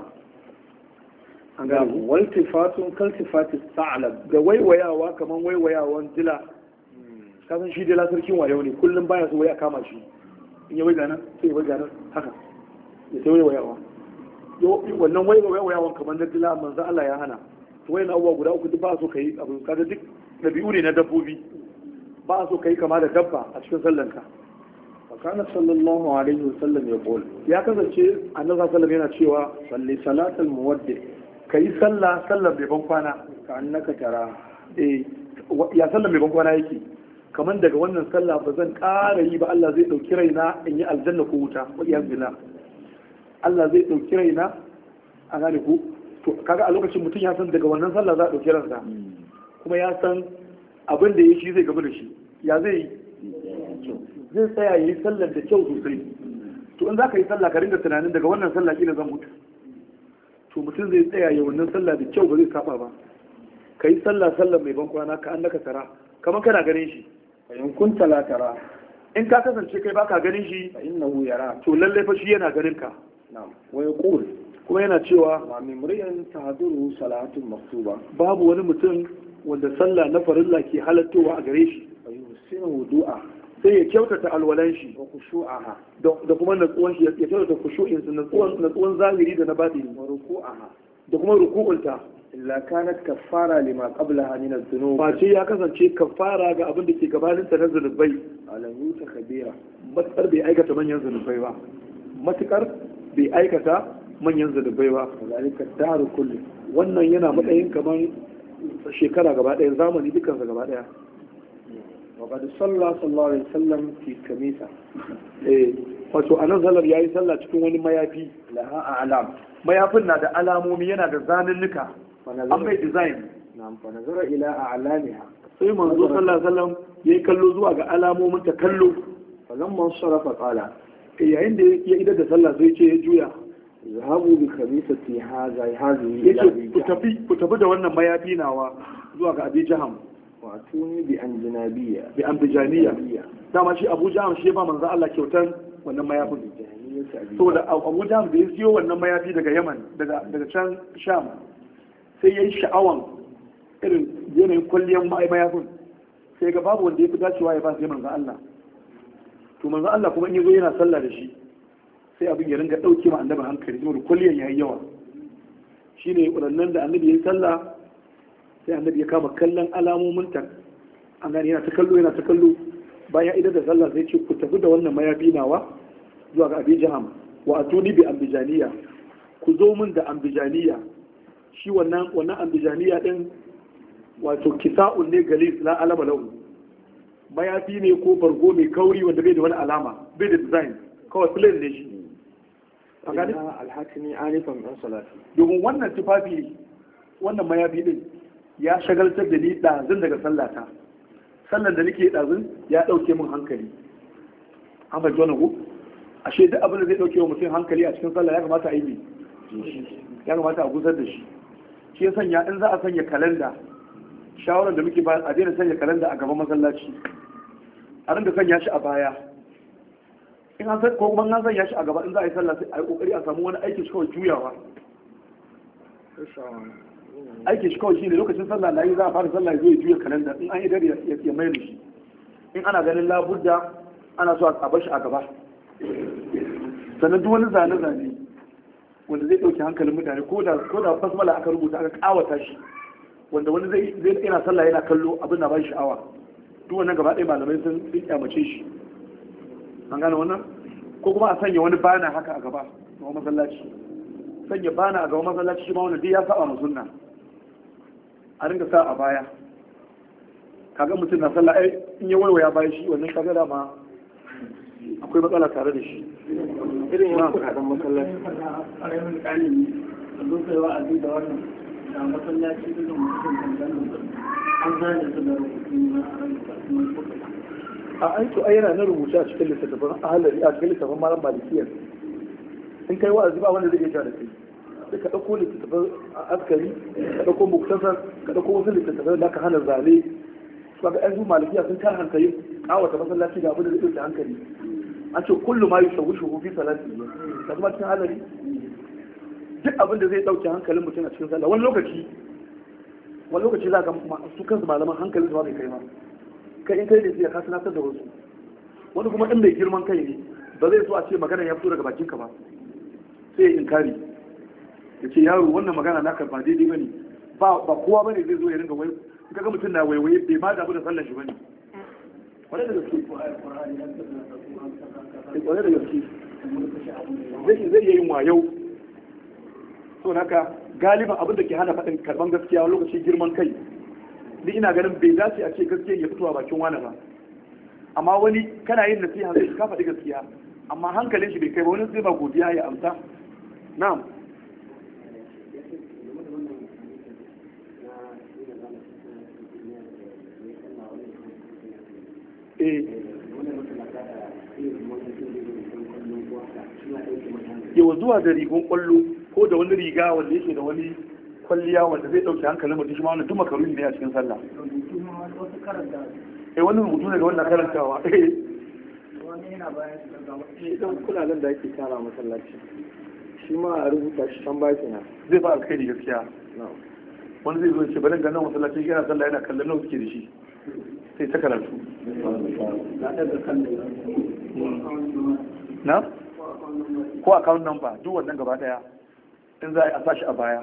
an gane waltifatun kaltifatis sa'lab da waiwayawa kamar waiwayawan dila kasan shi dila sarkin wayo ne kullum baya so wai a kama shi in ya waiga nan sai ya waiga nan haka ya sai waiwayawa wannan waiwayawan kamar na dila manzo Allah ya hana to wayan abubuwa guda uku duk ba so ka yi abu kaga duk dabi'u ne na dabbobi ba so ka yi kama da dabba a cikin sallanka وكان صلى الله عليه وسلم يقول ya kasance annabi sallallahu alaihi yana cewa صلي صلاة المودع kai sallah sallar bai ban kwana كأنك تراه ya sallar bai ban kwana yake kamar daga wannan sallah ba zan ƙara yi ba Allah zai dauki raina in yi aljanna ko wuta wa iyaz billah Allah zai dauki raina a gane ku to kaga a lokacin mutum ya san daga wannan sallah za a dauki ransa kuma ya san abin da ya shi zai gaba da shi ya zai zai tsaya yi sallar da kyau sosai to in za ka yi sallah ka ringa tunanin daga wannan sallah kila zan mutu to mutum zai tsaya yi wannan sallah da kyau ba zai saba ba ka yi sallah mai ban kwana ka annaka tara kamar kana ganin shi in kunta la tara in ka kasance kai baka ganin shi fa innahu yara to lalle fa shi yana ganin ka na'am wa yaqul kuma yana cewa ma mimriyan tahduru salatun maktuba babu wani mutum wanda sallah na farilla ke halattowa a gare shi fa yusinu du'a sai ya kyautata alwalan shi wa khushu'aha da kuma natsuwan shi ya kyautata khushu'in sa natsuwan zahiri da na batini wa ruku'aha da kuma ruku'unta illa kanat kaffara lima qablaha min adh-dhunub ba ce ya kasance kafara ga abin da ke gabanin ta na zunubai alam yuta kabira matukar bai aikata manyan zunubai ba matukar bai aikata manyan zunubai ba zalika daru kulli wannan yana matsayin kamar shekara gaba ɗaya zamani dukansa gaba ɗaya وقد صلى الله عليه وسلم في كنيسة wato anan zalar yayi sallah cikin wani mayafi laha a'lam mayafin na da alamomi yana da zanunnuka an mai design na'am fa nazara ila a'lamiha sai manzo sallallahu alaihi wasallam yayi kallo zuwa ga alamomin ta kallo falamma sarafa qala yayin da ya idar da sallah sai ce ya juya zahabu bi khamisati hadhihi yace ku tafi da wannan mayafi nawa zuwa ga Abi Jaham watuni bi anjanabiya bi ambijaniya dama shi Abu Jaham shi ba manzo Allah kyautan wannan mayafin saboda Abu Jaham da ya siyo wannan mayafi daga Yaman daga can Sham sai yayi sha'awan irin yanayin kwalliyar mayafin sai ga babu wanda ya fi dacewa ya ba sai manzo Allah. To manzo Allah kuma in yazo yana sallah da shi sai abin ya ringa dauke ma annabi hankali saboda kulliyan yayi yawa. Shine wadannan da annabi ya sallah sai annabi ya kama kallon alamomin ta, an gani yana ta kallo bayan idan da sallah sai ce ku tafi da wannan mayafi nawa zuwa ga Abi Jaham wa atuni bi ambijaniya, ku zo min da ambijaniya. Shi wannan ambijaniya din wato kisa'un ne galis la alama lahu, mayafi ne ko bargo mai kauri wanda bai da wani alama, bai da design, kawai plain ne shi. A gani alhakimi alifan ɗan salati, domin wannan tufafi wannan mayafi din ya shagaltar da ni ɗazun daga sallata, sallan da nake ɗazun ya ɗauke min hankali. An bai jona ku ashe duk abin da zai ɗauke wa mutum hankali a cikin sallah ya kamata a yi, ya kamata a gusar da shi. Shi ya sanya in za a sanya kalanda, shawarar da muke ba a daina sanya kalanda a gaban masallaci, a rinda sanya shi a baya. In an ko kuma an sanya shi a gaba in za a yi sallah sai a yi kokari a samu wani aiki shi kawai juyawa. Aiki shi kawai shine lokacin sallah na yi za a fara sallah zai juya kalanda, in an yi dare ya mai da shi. In ana ganin labudda ana so a bar shi a gaba. Sannan duk wani zane-zane wanda zai ɗauki hankalin mutane ko da basmala aka rubuta aka kawata shi, wanda wani zai yana sallah yana kallo abin na ba shi sha'awa, duk wannan gaba ɗaya malamai sun kyamace shi. An gane wannan? Ko kuma a sanya wani bana haka a gaba ga masallaci, sanya bana a gaba masallaci shi ma wannan duk ya saba ma sunna. A ringa sa a baya, kaga mutum na sallah ai in ya waiwaya bayan shi wannan kaga da ma akwai matsala tare da shi. irin yan kudaden masallaci a ranar ƙalimi a zuwa wa'azi da wannan da masallaci da mutum an zane su da rubutu a aiki ai yana na rubuce a cikin littattafan ahalari a cikin littattafan malam malikiyar. In kai wa'azi ba wanda zai iya da kai, sai ka ɗauko littattafan askari, ka ɗauko muktasar, ka ɗauko wasu littattafan da ka hana zane. Su ga yanzu malikiya sun kar hankali kawata masallaci da abin da zai ɗauke hankali. An ce kullum ma yi shagu fi salati da kuma cikin halari duk abin da zai ɗauke hankalin mutum a cikin sallah. Wani lokaci za ka su kansu malaman hankalin su ba bai kai ma, kai in kai da siya ka sanatar da wasu. Wani kuma in bai girman kai ne ba zai so a ce magana ya fito daga bakinka ba, sai ya inkari ya ce yaro wannan magana naka ba daidai bane, ba kowa bane zai zo ya ringa wai kaga mutum na waiwaye bai ma damu da sallar shi bane. Kwarai da gaske zai iya yin wayau. So haka galiban abin da ke hana faɗin karban gaskiya wani lokaci girman kai. Ni ina ganin bai dace a ce gaskiya ya fito a bakin wani ba, amma wani kana yin nasiha zai ka faɗi gaskiya amma hankalin shi bai kai ba, wani zai ba godiya ya amsa. Na'am. Yawa zuwa da rigon kwallo ko da wani riga wanda yake da wani kwalliya wanda zai dauke hankalin mutum shi ma wannan duk makaruni ne a cikin sallah. Wani rubutu ne da wannan karantawa. idan kudaden da ake tara masallaci shi ma a rubuta shi can baki na zai ba alkhairi gaskiya. Wani zai zo ce bari ga nan masallaci yana sallah yana kallon nawa suke da shi sai ta karatu. Na? Ko account number duk wannan gaba daya in za a sashi a baya.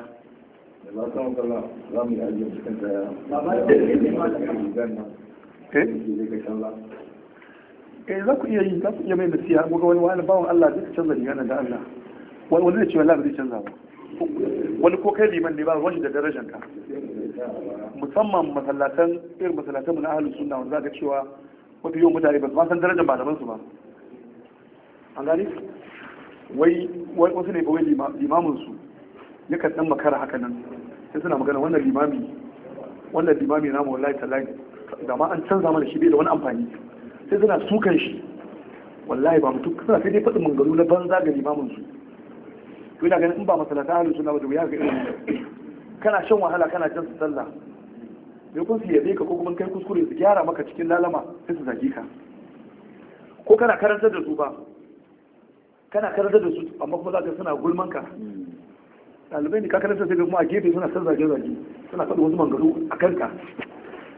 Za ku iya mai nasiha ko ga wani bawan Allah zai canza riga da Allah, wani zai ce wallahi zai canza ba, wani ko kai liman ne ba wani da darajar ka, musamman masallatan irin masallatan mu na ahlus sunna wanda zaka cewa mafi yawan mutane ba su ma san darajar malaman su ba. An gani wai wasu ne kawai limamin su yakan dan makara haka nan sai suna magana wannan limami namu wallahi tallahi da ma an canza mana shi bai da wani amfani, sai suna sukan shi wallahi ba mutum suna sai dai faɗin mangaru na banza ga limamin su. to ina ganin in ba masalata ahlus sunna ba da ya ga irin kana shan wahala kana jan su sallah bai kun su yabe ka ko kuma kai kuskure su gyara maka cikin lalama sai su zage ka, ko kana karantar da su ba kana karantar da su amma kuma za ka suna gulman ka. Ɗalibai ne ka karantar sai kuma a gefe suna san zage-zage suna faɗi wasu mangaru a kanka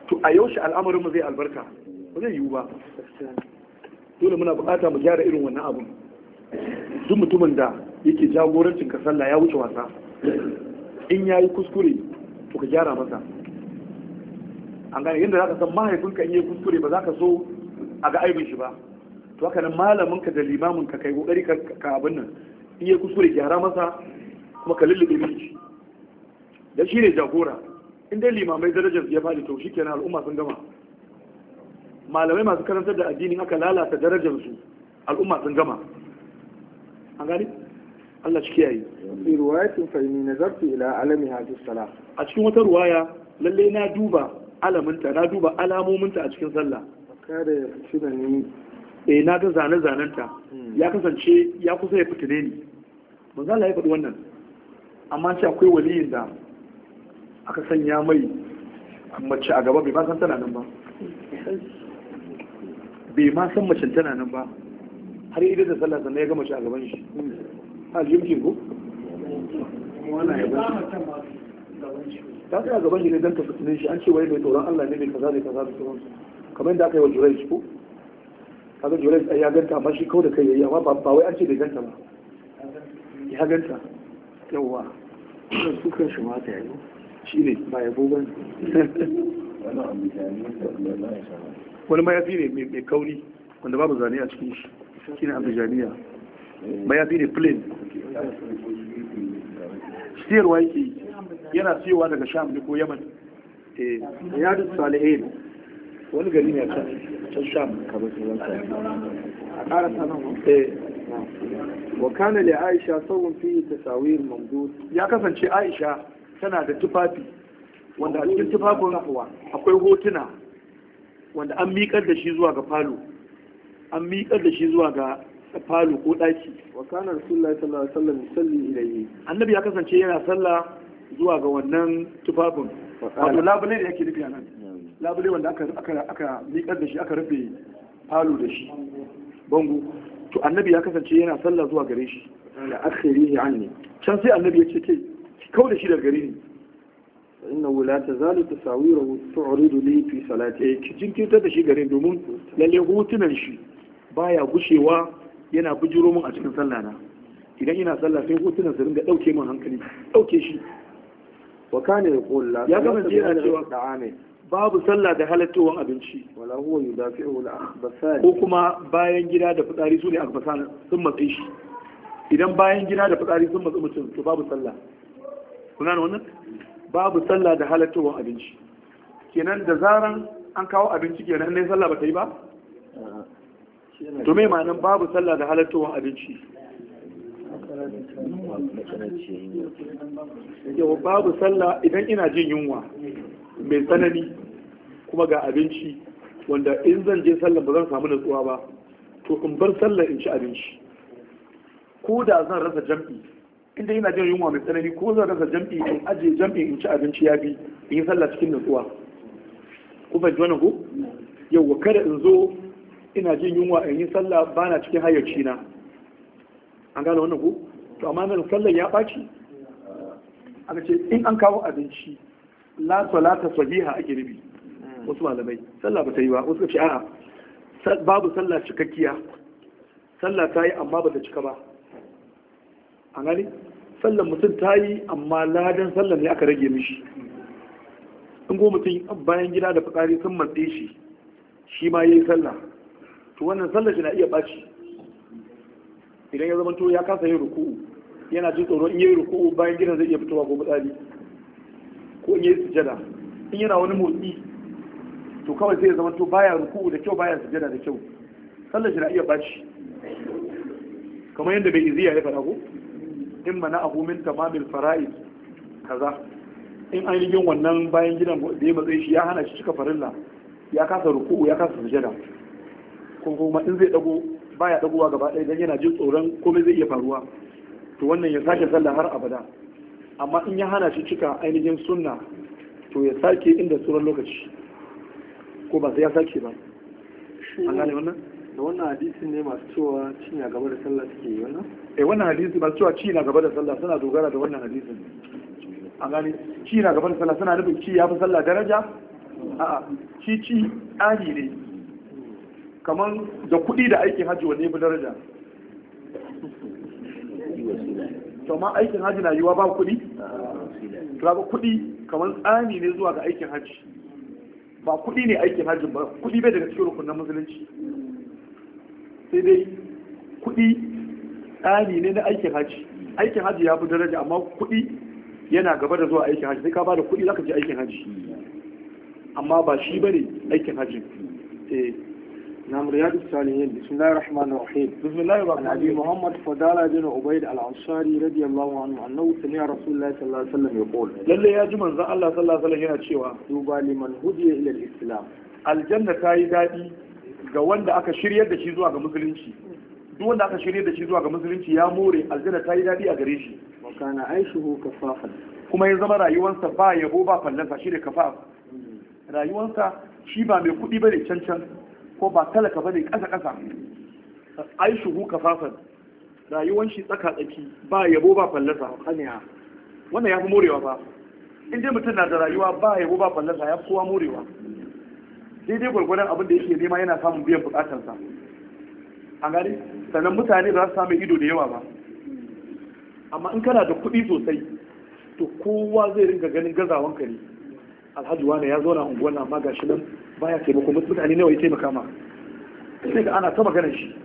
to a yaushe al'amarin mu zai albarka ba zai yiwu ba. Dole muna bukata mu gyara irin wannan abun. Duk mutumin da yake jagorancin ka sallah ya wuce wasa, in yayi kuskure to ka gyara masa. An gane yadda za ka san mahaifinka in yi kuskure ba za ka so a ga aibin shi ba, to haka nan malamin ka da limamin ka kai kokari ka abin nan in yi kuskure gyara masa kuma ka lullube mishi da shi ne jagora. In dai limamai darajar ya faɗi to shikenan al'umma sun gama. Malamai masu karantar da addini aka lalata darajar su al'umma sun gama. An gane Allah shi kiyaye. Fi riwayatin fa inni nazartu ila alami hadis salah. A cikin wata ruwaya lalle na duba alaminta, na duba alamominta a cikin sallah. Kada ya fi da ni. Na ga zane-zanenta ya kasance ya kusa ya fitine ni. Manzo Allah ya faɗi wannan. Amma ce akwai waliyin da aka sanya mai mace a gaba bai ma san tana nan ba. Bai ma san mace tana nan ba. Har idan da sallah sannan ya ga mace a gaban shi. Ha jimkin ko? Wannan ya ba. Ta tsaya gaban shi ne don ta fitinin shi, an ce wai mai tsoron Allah ne mai kaza ne kaza da sauransu, kamar yadda aka yi wa Jurais ko kaga Jurais ya ganta amma shi kawai da kai yayi, amma ba wai an ce bai ganta ba, ya ganta. Yawwa su kan shi mata yayi shi ne ba ya gogon wani mayafi ne mai kauri wanda babu zane a cikin shi, shi ne abijaniya, mayafi ne plain, siyarwa yake yana siyowa daga Sham ne ko Yaman. Riyadus Salihin wani gari ne a can Sham kamar sunan a ƙara sanan wa kana li Aisha sawun fi tasawir mamdud. Ya kasance Aisha tana da tufafi wanda a cikin tufafin akwai hotuna wanda an miƙar da shi zuwa ga falo, an miƙar da shi zuwa ga falo ko ɗaki. Wa kana Rasulullahi sallallahu alaihi wasallam yusalli ilayhi. Annabi ya kasance yana sallah zuwa ga wannan tufafin. Wato labule da yake nufi a nan, labule wanda aka miƙar da shi aka rufe falo da shi bango, to annabi ya kasance yana sallah zuwa gare shi. Da akhirihi anni, can sai annabi ya ce ke kau da shi daga gare ni. innahu la tazalu tasawiruhu tu'ridu li fi salati. Ki jinkirtar da shi gare domin lalle hotunan shi baya gushewa yana bujiro mun a cikin sallah na. Idan ina sallah sai hotunan su ringa dauke min hankali, dauke shi. Wa kana yaqul la ya kasance yana cewa babu sallah da halattowar abinci, wala huwa yudafi'u al-akhbasan, ko kuma bayan gida da fitsari su ne akhbasan sun matsi shi. Idan bayan gida da fitsari sun matsi mutum to babu sallah. Kuna wannan babu sallah da halattowar abinci. Kenan da zaran an kawo abinci kenan ne sallah ba ta yi ba? To me ma'anan babu sallah da halattowar abinci? Yau babu sallah idan ina jin yunwa mai tsanani kuma ga abinci wanda in zan je sallah ba zan samu nutsuwa ba, to in bar sallah in ci abinci ko da zan rasa jam'i. Inda ina jin yunwa mai tsanani ko zan rasa jam'i in aje jam'i in ci abinci ya bi in yi sallah cikin nutsuwa. Ku fahimci wannan ko? Yau kada in zo ina jin yunwa in yi sallah bana cikin hayyaci na. An gane wannan ko? To amma nan sallar ya ɓaci. Aka ce in an kawo abinci la salata sahiha ake nufi. Wasu malamai sallah ba ta yi ba, wasu ce a'a babu sallah cikakkiya, sallah ta yi amma ba ta cika ba. An gane? Sallar mutum ta yi amma ladan sallar ne aka rage mishi. In go mutum bayan gida da fitsari sun matse shi, shi ma ya yi sallah, to wannan sallar shi na iya ɓaci. Idan ya zamanto ya kasa yin ruku'u, yana jin tsoro in yi ruku'u bayan gidan zai iya fitowa ko fitsari, ko in yi sujada. In yana wani motsi to kawai sai ya zamanto baya ruku'u da kyau baya sujada da kyau, sallar shi na iya ɓaci. Kamar yadda bai iziya ya faɗa ko in mana abu min tamamil fara'id kaza, in an yi wannan bayan gidan da ya matsayi shi ya hana shi cika farilla, ya kasa ruku'u ya kasa sujada, ko kuma in zai dago baya dagowa gaba ɗaya dan yana jin tsoron komai zai iya faruwa, to wannan ya sake sallah har abada. Amma in ya hana shi cika ainihin sunna to ya sake inda tsoron lokaci, ko ba sai ya sake ba. An gane wannan? Da wannan hadisi ne masu cewa ci na gaba da sallah suke yi wannan? Wannan hadisi masu cewa ci na gaba da sallah suna dogara da wannan hadisin. An gane ci na gaba da sallah suna nufin ci ya fi sallah daraja? a'a ci tsari ne kamar da kuɗi da aikin hajji wanne fi daraja to ma aikin hajji na yiwa ba kuɗi to ga kuɗi kamar tsani ne zuwa ga aikin hajji ba kuɗi ne aikin hajji ba kuɗi bai daga cikin rukunin musulunci sai dai kuɗi tsani ne na aikin hajji ya fi daraja amma kuɗi yana gaba da zuwa aikin hajji sai ka ba da kuɗi zaka je aikin hajji amma ba shi bane aikin hajji نعم رياض الصالحين بسم الله الرحمن الرحيم بسم الله الرحمن الرحيم أبي محمد فضالة بن عبيد الأنصاري رضي الله عنه أنه سمع رسول الله صلى الله عليه وسلم يقول لله يا جماعة الله صلى الله عليه وسلم yana cewa duba liman hudiya ila al-islam aljanna ta yi daɗi ga wanda aka shiryar da shi zuwa ga musulunci duk wanda aka shiryar da shi zuwa ga musulunci ya more aljanna ta yi daɗi a gare shi wa kana aishuhu kafafan kuma ya zama rayuwarsa ba yabo ba fallasa shi da kafaf rayuwarsa shi ba mai kuɗi bane cancan ko ba talaka bane ƙasa aishuhu kafafan rayuwar shi tsaka-tsaki ba yabo ba fallasa wannan ya fi morewa ba in dai mutum na da rayuwa ba yabo ba fallasa ya fi kowa morewa daidai gwargwadon abin da yake nema yana samun biyan bukatarsa a gari sannan mutane ba za su samu ido da yawa ba amma in kana da kuɗi sosai to kowa zai ringa ganin gazawanka ne alhaji wani ya zauna unguwan amma ga shi nan baya taimako mutane nawa ya taimaka ma sai da ana ta maganar shi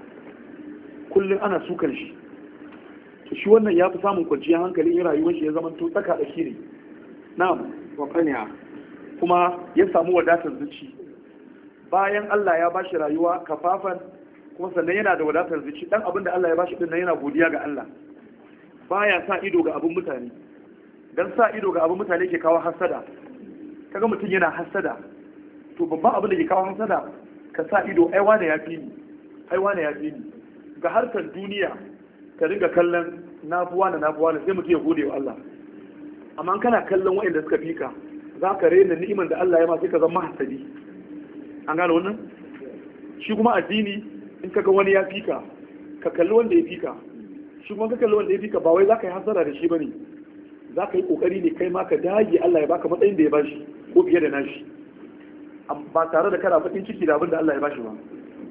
kullum ana sukan shi to shi wannan ya fi samun kwanciyar hankali in rayuwar shi ya zama to tsaka da shi ne na'am wa qani'a kuma ya samu wadatar zuci bayan Allah ya bashi rayuwa kafafan kuma sannan yana da wadatar zuci dan abin da Allah ya bashi din nan yana godiya ga Allah baya sa ido ga abin mutane dan sa ido ga abin mutane ke kawo hasada kaga mutum yana hasada to babban abin da ke kawo hasada ka sa ido ai wane ya fi ni ai wane ya fi ni ga harkar duniya ka riga kallon nafuwa sai mutum ya gode wa Allah amma kana kallon waɗanda suka fi ka za ka rena ni'imar da Allah ya ma sai ka zama hasadi an gane wannan shi kuma addini in ka ga wani ya fi ka ka kalli wanda ya fi ka shi kuma ka kalli wanda ya fi ka ba wai za ka yi hasara da shi bane za ka yi kokari ne kai ma ka dage Allah ya baka matsayin da ya bashi ko fiye da nashi ba tare da kana bakin ciki da abin da Allah ya bashi ba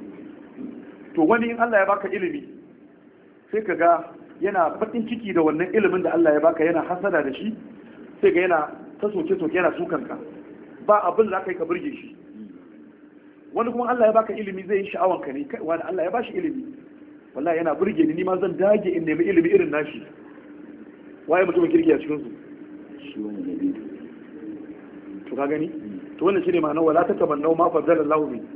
to wani in Allah ya baka ilimi sai ka ga yana bakin ciki da wannan ilimin da Allah ya baka yana hasada da shi sai ga yana ta soke-soke yana sukanka ba abin da aka yi ka burge shi wani kuma Allah ya baka ilimi zai yi sha'awanka ne wani Allah ya bashi ilimi wallahi yana burge ni ma zan dage in nemi ilimi irin nashi waye mutumin kirki a cikin su shi wani nabi to ka gani to wannan shine ma'ana wala tatamannu ma fadala Allahu bi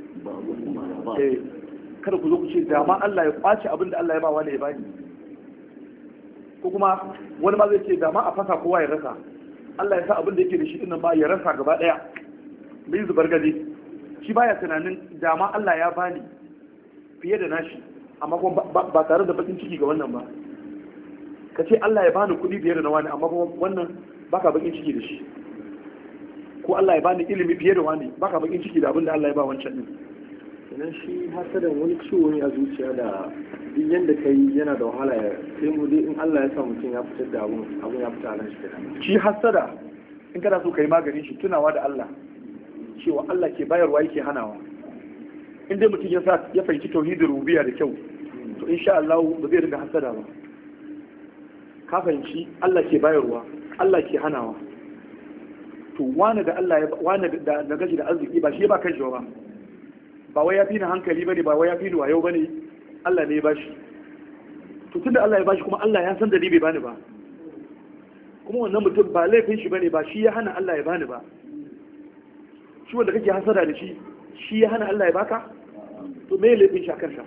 kada ku zo ku ce da ma Allah ya kwace abin da Allah ya ba wani ya bani ko kuma wani ma zai ce da ma a fasa kowa ya rasa Allah ya sa abin da yake da shi din nan ba ya rasa gaba daya bai zubar gaje shi baya tunanin da ma Allah ya bani fiye da nashi amma kuma ba tare da bakin ciki ga wannan ba ka ce Allah ya bani kuɗi fiye da na wani amma kuma wannan baka bakin ciki da shi ko Allah ya bani ilimi fiye da wani baka bakin ciki da abin da Allah ya ba wancan din sannan shi hasadan wani ciwo ne a zuciya da duk yanda ka yi yana da wahala ya sai mu dai in Allah ya sa mutum ya fitar da abun ya fita ran shi shi hasada in kana so ka yi maganin shi tunawa da Allah cewa Allah ke bayarwa yake hanawa in dai mutum ya fahimci tauhidin rububiyya da kyau to insha Allah ba zai riga hasada ba ka fahimci Allah ke bayarwa Allah ke hanawa to wani da Allah wani da gaji da arziki ba shi ba kan shi ba wai ya fi ni hankali bane ba wai ya fi ni wayo bane Allah ne ya bashi to tunda Allah ya bashi kuma Allah ya san da ni bai bani ba kuma wannan mutum ba laifin shi bane ba shi ya hana Allah ya bani ba shi wanda kake hasada da shi shi ya hana Allah ya baka to me laifin shi akan sa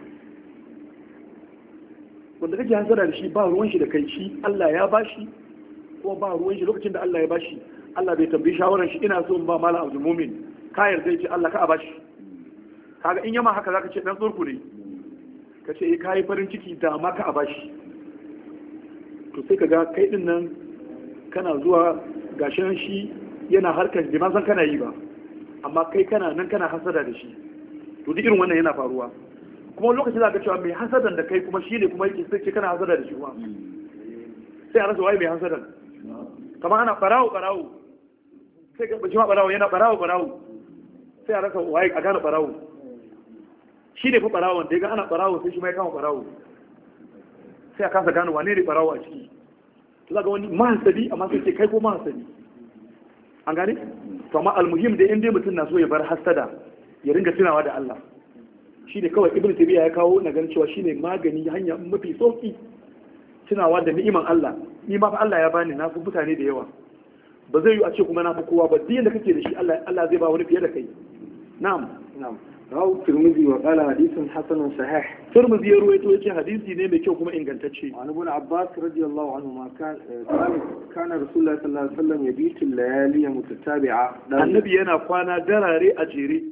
wanda kake hasada da shi ba ruwan shi da kai shi Allah ya bashi kuma ba ruwan shi lokacin da Allah ya bashi Allah bai tambayi shawaran shi ina so in ba malam Abdul Mumin ka yarda yace Allah ka a bashi kaga in yama haka zaka ce dan tsurku ne ka ce kai farin ciki da ma ka a bashi to sai kaga kai din nan kana zuwa gashin shi yana harkar bai ma san kana yi ba amma kai kana nan kana hasada da shi to duk irin wannan yana faruwa kuma lokacin zaka cewa mai hasadan da kai kuma shi ne kuma yake sai kana hasada da shi kuma sai a rasa waye mai hasadan kamar ana barawo sai ka bashi ma barawo yana barawo sai a rasa waye a gane barawo shi ne fa barawon da ya ga ana barawo sai shi ma ya kama barawo sai a kasa gane wane ne barawo a ciki to zaga wani mahasadi amma sai ce kai ko mahasadi an gane to amma almuhim da inda mutum na so ya bar hasada ya ringa tunawa da Allah shi ne kawai ibnu tabiya ya kawo na ganin cewa shine magani hanya mafi sauki tunawa da ni'iman Allah ni ma fa Allah ya bani na fi mutane da yawa ba zai yi a ce kuma na fi kowa ba duk yanda kake da shi Allah zai ba wani fiye da kai na'am rawu tirmidhi wa qala hadithun hasanun sahih tirmidhi ya ruwaito yace hadisi ne mai kyau kuma ingantacce an ibn abbas radiyallahu anhu ma kana rasulullahi sallallahu alaihi wasallam yabitu layali mutatabi'a annabi yana kwana darare a jere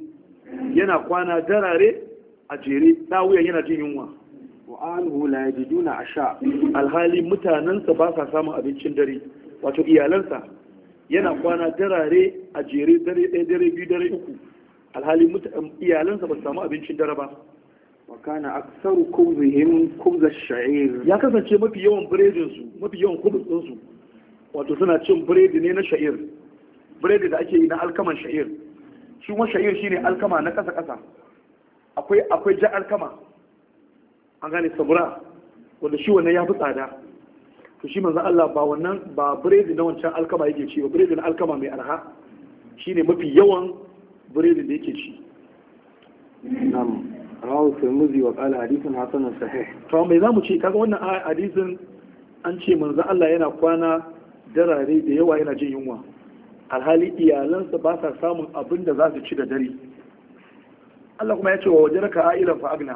dawuyan yana jin yunwa wa anhu la yajiduna asha alhali mutanansa ba sa samun abincin dare wato iyalansa yana kwana darare a jere dare ɗaya dare biyu dare uku alhali iyalansa ba su samu abincin dare ba wa kana aktsaru kubzihim kubz ash-sha'ir ya kasance mafi yawan biredin su mafi yawan kubz din su wato suna cin biredi ne na sha'ir biredi da ake yi na alkaman sha'ir shi kuma sha'ir shine alkama na kasa kasa akwai ja alkama an gane sabura wanda shi wannan ya fi tsada to shi manzo Allah ba biredi na wancan alkama yake ci ba biredi na alkama mai arha shine mafi yawan biredin da yake ci nam rawu tirmidhi wa qala hadithun hasanun sahih to mai zamu ce kaga wannan hadisin an ce manzo Allah yana kwana darare da yawa yana jin yunwa alhali iyalansa ba sa samun abin da za su ci da dare Allah kuma ya ce wa wajaraka ailan fa agna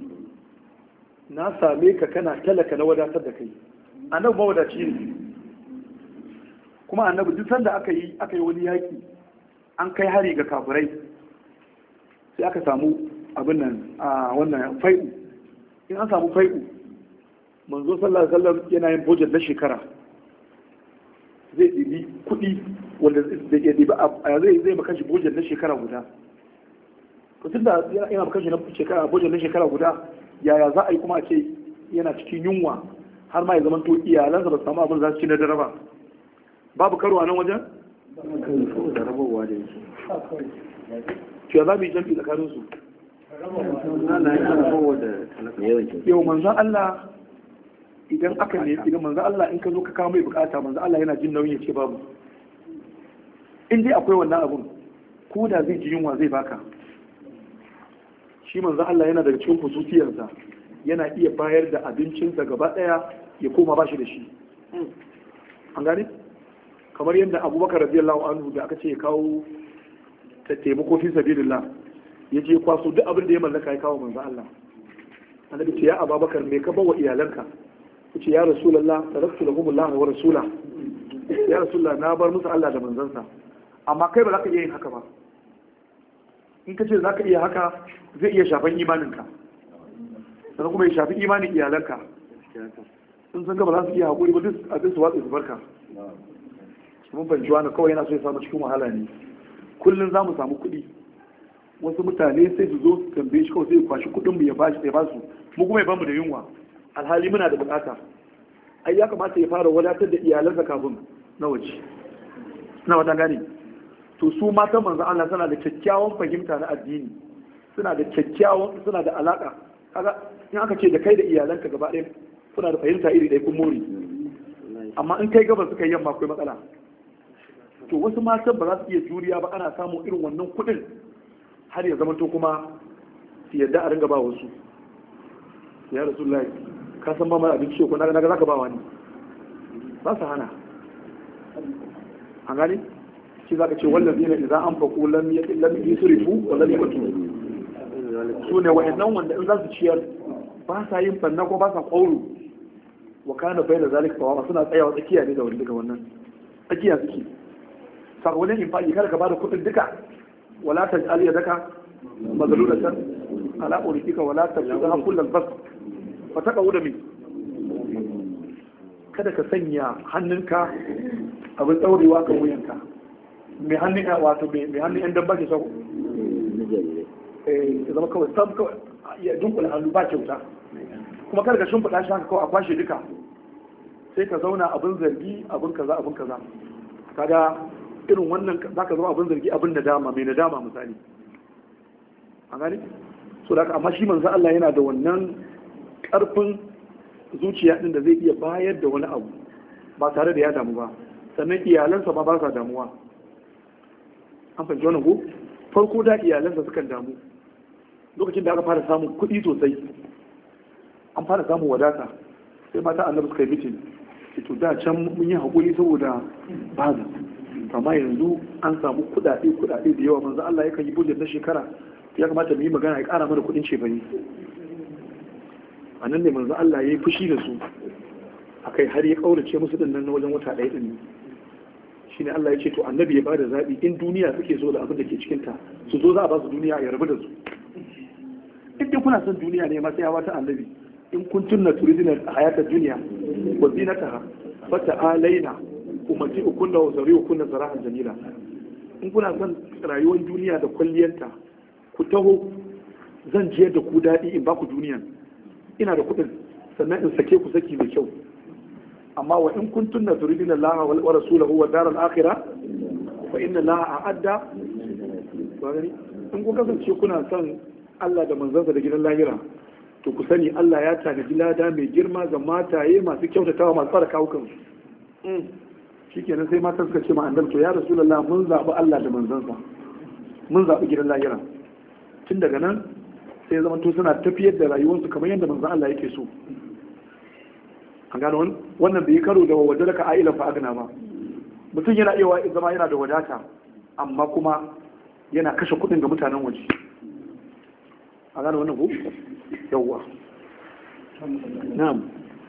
na same ka kana talaka na wadatar da kai annabi mawadaci ne kuma annabi duk sanda aka yi wani yaki an kai hari ga kafirai sai aka samu abin nan a wannan fai'u in an samu fai'u manzo sallallahu alaihi wasallam yana yin budget na shekara zai ɗibi kuɗi wanda zai ɗibi zai maka shi budget na shekara guda to tunda yana maka shi budget na shekara guda yaya za a yi kuma a ce yana cikin yunwa har ma ya zama to iyalansa ba su samu abin za su ci na dare ba babu karo a nan wajen da rabawa da yake to ya za mu yi jam'i tsakanin su yau manzan Allah idan aka ne idan manzan Allah in ka zo ka kawo mai bukata manzan Allah yana jin nauyin ya ce babu in dai akwai wannan abun ko da zai ji yunwa zai baka shi manzan Allah yana daga cikin hususiyarsa yana iya bayar da abincinsa gaba daya ya koma bashi da shi an gane kamar yadda abubakar radiyallahu anhu da aka ce ya kawo taimako fi sabilillah ya je kwaso duk abin da ya mallaka ya kawo manzo Allah annabi ce ya ababakar me ka bawa iyalanka yace ya rasulullah taraktu lahum Allah wa rasula ya rasulullah na bar musu Allah da manzansa amma kai ba za ka iya yin haka ba in ka ce za ka iya haka zai iya shafan imaninka sannan kuma ya shafi imanin iyalanka sun san gaba za su iya haƙuri ba duk abin su watsa su barka mun fahimci wani kawai yana so ya samu cikin wahala ne kullum za mu samu kuɗi wasu mutane sai su zo su tambaye shi kawai sai ya kwashi kuɗin mu ya ba su mu kuma ya bamu da yunwa alhali muna da bukata ai ya kamata ya fara wadatar da iyalansa kafin na waje na wata gane to su matan manzo Allah suna da kyakkyawan fahimta na addini suna da alaka kaga in aka ce da kai da iyalanka gaba ɗaya kuna da fahimta iri ɗaya kun more amma in kai gaba suka yi yamma akwai matsala to wasu matan ba za su iya juriya ba ana samun irin wannan kuɗin har ya zama to kuma su yadda a ringa ba wasu ya rasulullahi ka san ba mai abinci ko naga zaka ba wani ba su hana an gane shi zaka ce wallazi ne idan an faku lam yusrifu wa lam yaqtu su ne wa'annan wanda in za su ciyar ba sa yin fanna ko ba sa ƙauro wa kana bai da zalika tsawa suna tsayawa tsakiya ne da wani daga wannan tsakiya suke sakamakon infaki kada ka bada kuɗin duka wala ta ji yadaka mazalulatan ala urifika wala ta ji ha kullal bas fa ta kawo da mai kada ka sanya hannunka abin tsaurewa kan wuyanka mai hannun wato mai hannun yan dabba ke sako ya zama kawai sam kawai ya dunkula hannu ba kyauta kuma kada ka shimfiɗa shi haka kawai a kwashe duka sai ka zauna abin zargi abin kaza kaga irin wannan za ka zama abin zargi abin nadama mai nadama misali a gani so da amma shi manzo Allah yana da wannan karfin zuciya din da zai iya bayar da wani abu ba tare da ya damu ba, sannan iyalansa ma ba sa damuwa. An fahimci wannan ko farko da iyalansa sukan damu lokacin da aka fara samun kuɗi sosai, an fara samun wadata, sai mata annabi suka yi mitin to da can mun yi haƙuri saboda babu, amma yanzu an samu kuɗaɗe da yawa, manzo Allah yakan yi budget na shekara, ya kamata mu yi magana ya ƙara mana kuɗin cefane. A nan ne manzo Allah ya yi fushi da su akai har ya ƙaurace musu din nan na wajen wata ɗaya din. Shine Allah ya ce to annabi ya bada zaɓi in duniya suke so da abin da ke cikin ta su zo za a ba su duniya ya rabu da su. In dai kuna son duniya ne ma sai ya wata annabi in kuntum na turidina hayatar duniya wa zinataha fata'alaina ukunna wa zari'ukunna sarahan jamila. In kuna son rayuwar duniya da kwalliyanta ku taho zan jiyar da ku daɗi in ba ku duniyan, ina da kuɗin sannan in sake ku saki mai kyau. amma wa in kuntum turidina Allah wa rasulahu wa daral akhirah fa inna Allah a'adda, in kun kasance kuna son Allah da manzansa da gidan lahira to ku sani Allah ya tanadi lada mai girma ga mataye masu kyautatawa masu tsara kawukan su. Shikenan sai matan suka ce ma annabi to ya rasulullah mun zaɓi Allah da manzansa, mun zaɓi gidan lahira. Tun daga nan sai zama to suna tafiyar da rayuwarsu kamar yadda manzan Allah yake so. An gano wannan bai karo da wajen da ka a'ilan fa agna ba. Mutum yana iya zama yana da wadata amma kuma yana kashe kuɗin ga mutanen waje. A gano wannan ko? Yawwa. Na'am.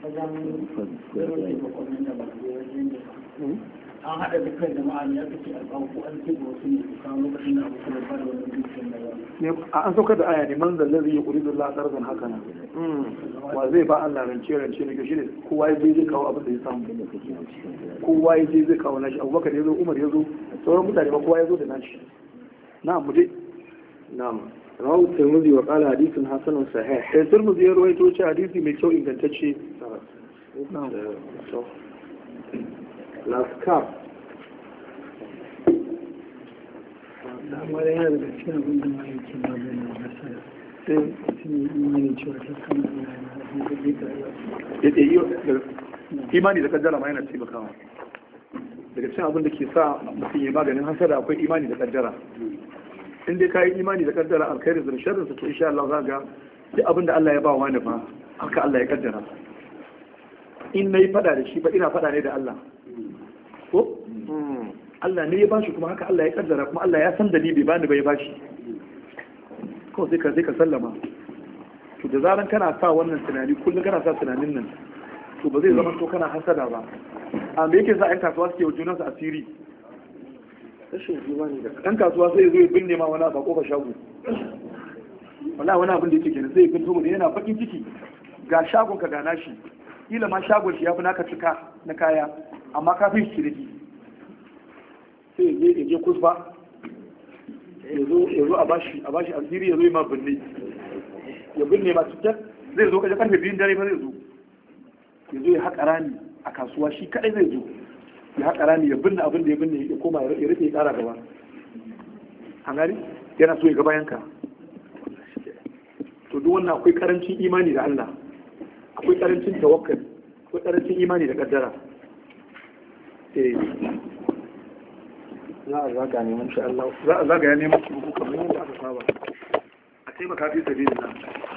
An haɗa dukkan jama'a ne aka ce alƙawu an ce wasu ne su kawo lokacin da abu kuma ba da wani dukkan da an saukar da aya ne man zallar zai yi ƙuridun la'asar zan haka nan wa zai ba Allah rance ne shi ne kowa ya je zai kawo abin da ya samu, kowa ya je zai kawo nashi, abubakar ya zo, umar ya zo, sauran mutane ba kowa ya zo da nashi. Na'am mu je. na'am rawu tirmidhi wa qala hadithun hasanun sahih. Tirmidhi ya rawaito ce hadisi mai kyau ingantacce. Na'am. Laskar amma da yana daga cikin abin da ma yake magana a masana sai sun yi imani cewa ta kama imani da kaddara ma yana taimakawa. Daga cikin abin da ke sa mutum ya maganin hasada akwai imani da kaddara. In dai ka yi imani da kaddara alkhairu da sharrin sa to insha Allah za ga duk abin da Allah ya ba wani fa haka Allah ya kaddara. In nayi fada da shi ba ina fada ne da Allah ko Allah ne ya bashi kuma haka Allah ya kaddara kuma Allah ya san da ni bai bani bai bashi ko sai ka sallama. To da zaran kana sa wannan tunani kullum kana sa tunanin nan to ba zai zama to kana hasada ba. A me yake sa ƴan kasuwa suke wa junansu asiri? rashin imani da ɗan kasuwa sai ya zo ya binne ma wani abu a kofar shago. Wallahi wani abin da yake kenan sai ya binne saboda yana bakin ciki ga shagon ka ga nashi, kila ma shagon shi ya fi naka cika na kaya amma ka fi shi ciniki. Sai ya je kusba ya zo a bashi asiri ya zo ma binne ya binne ma cikin zai zo kaje karfe 2 dare ba zai zo ya zo ya haƙa rami a kasuwa shi kadai zai zo ya haƙa rami ya binne abin da ya binne ya koma ya rufe ya ƙara gaba. An gani yana so ya ga bayanka. To duk wannan akwai karancin imani da Allah, akwai karancin tawakkali, akwai karancin imani da kaddara. za a zaga neman shi Allah za a zaga ya neman su kamar yadda aka saba a taimaka fi sabilillah.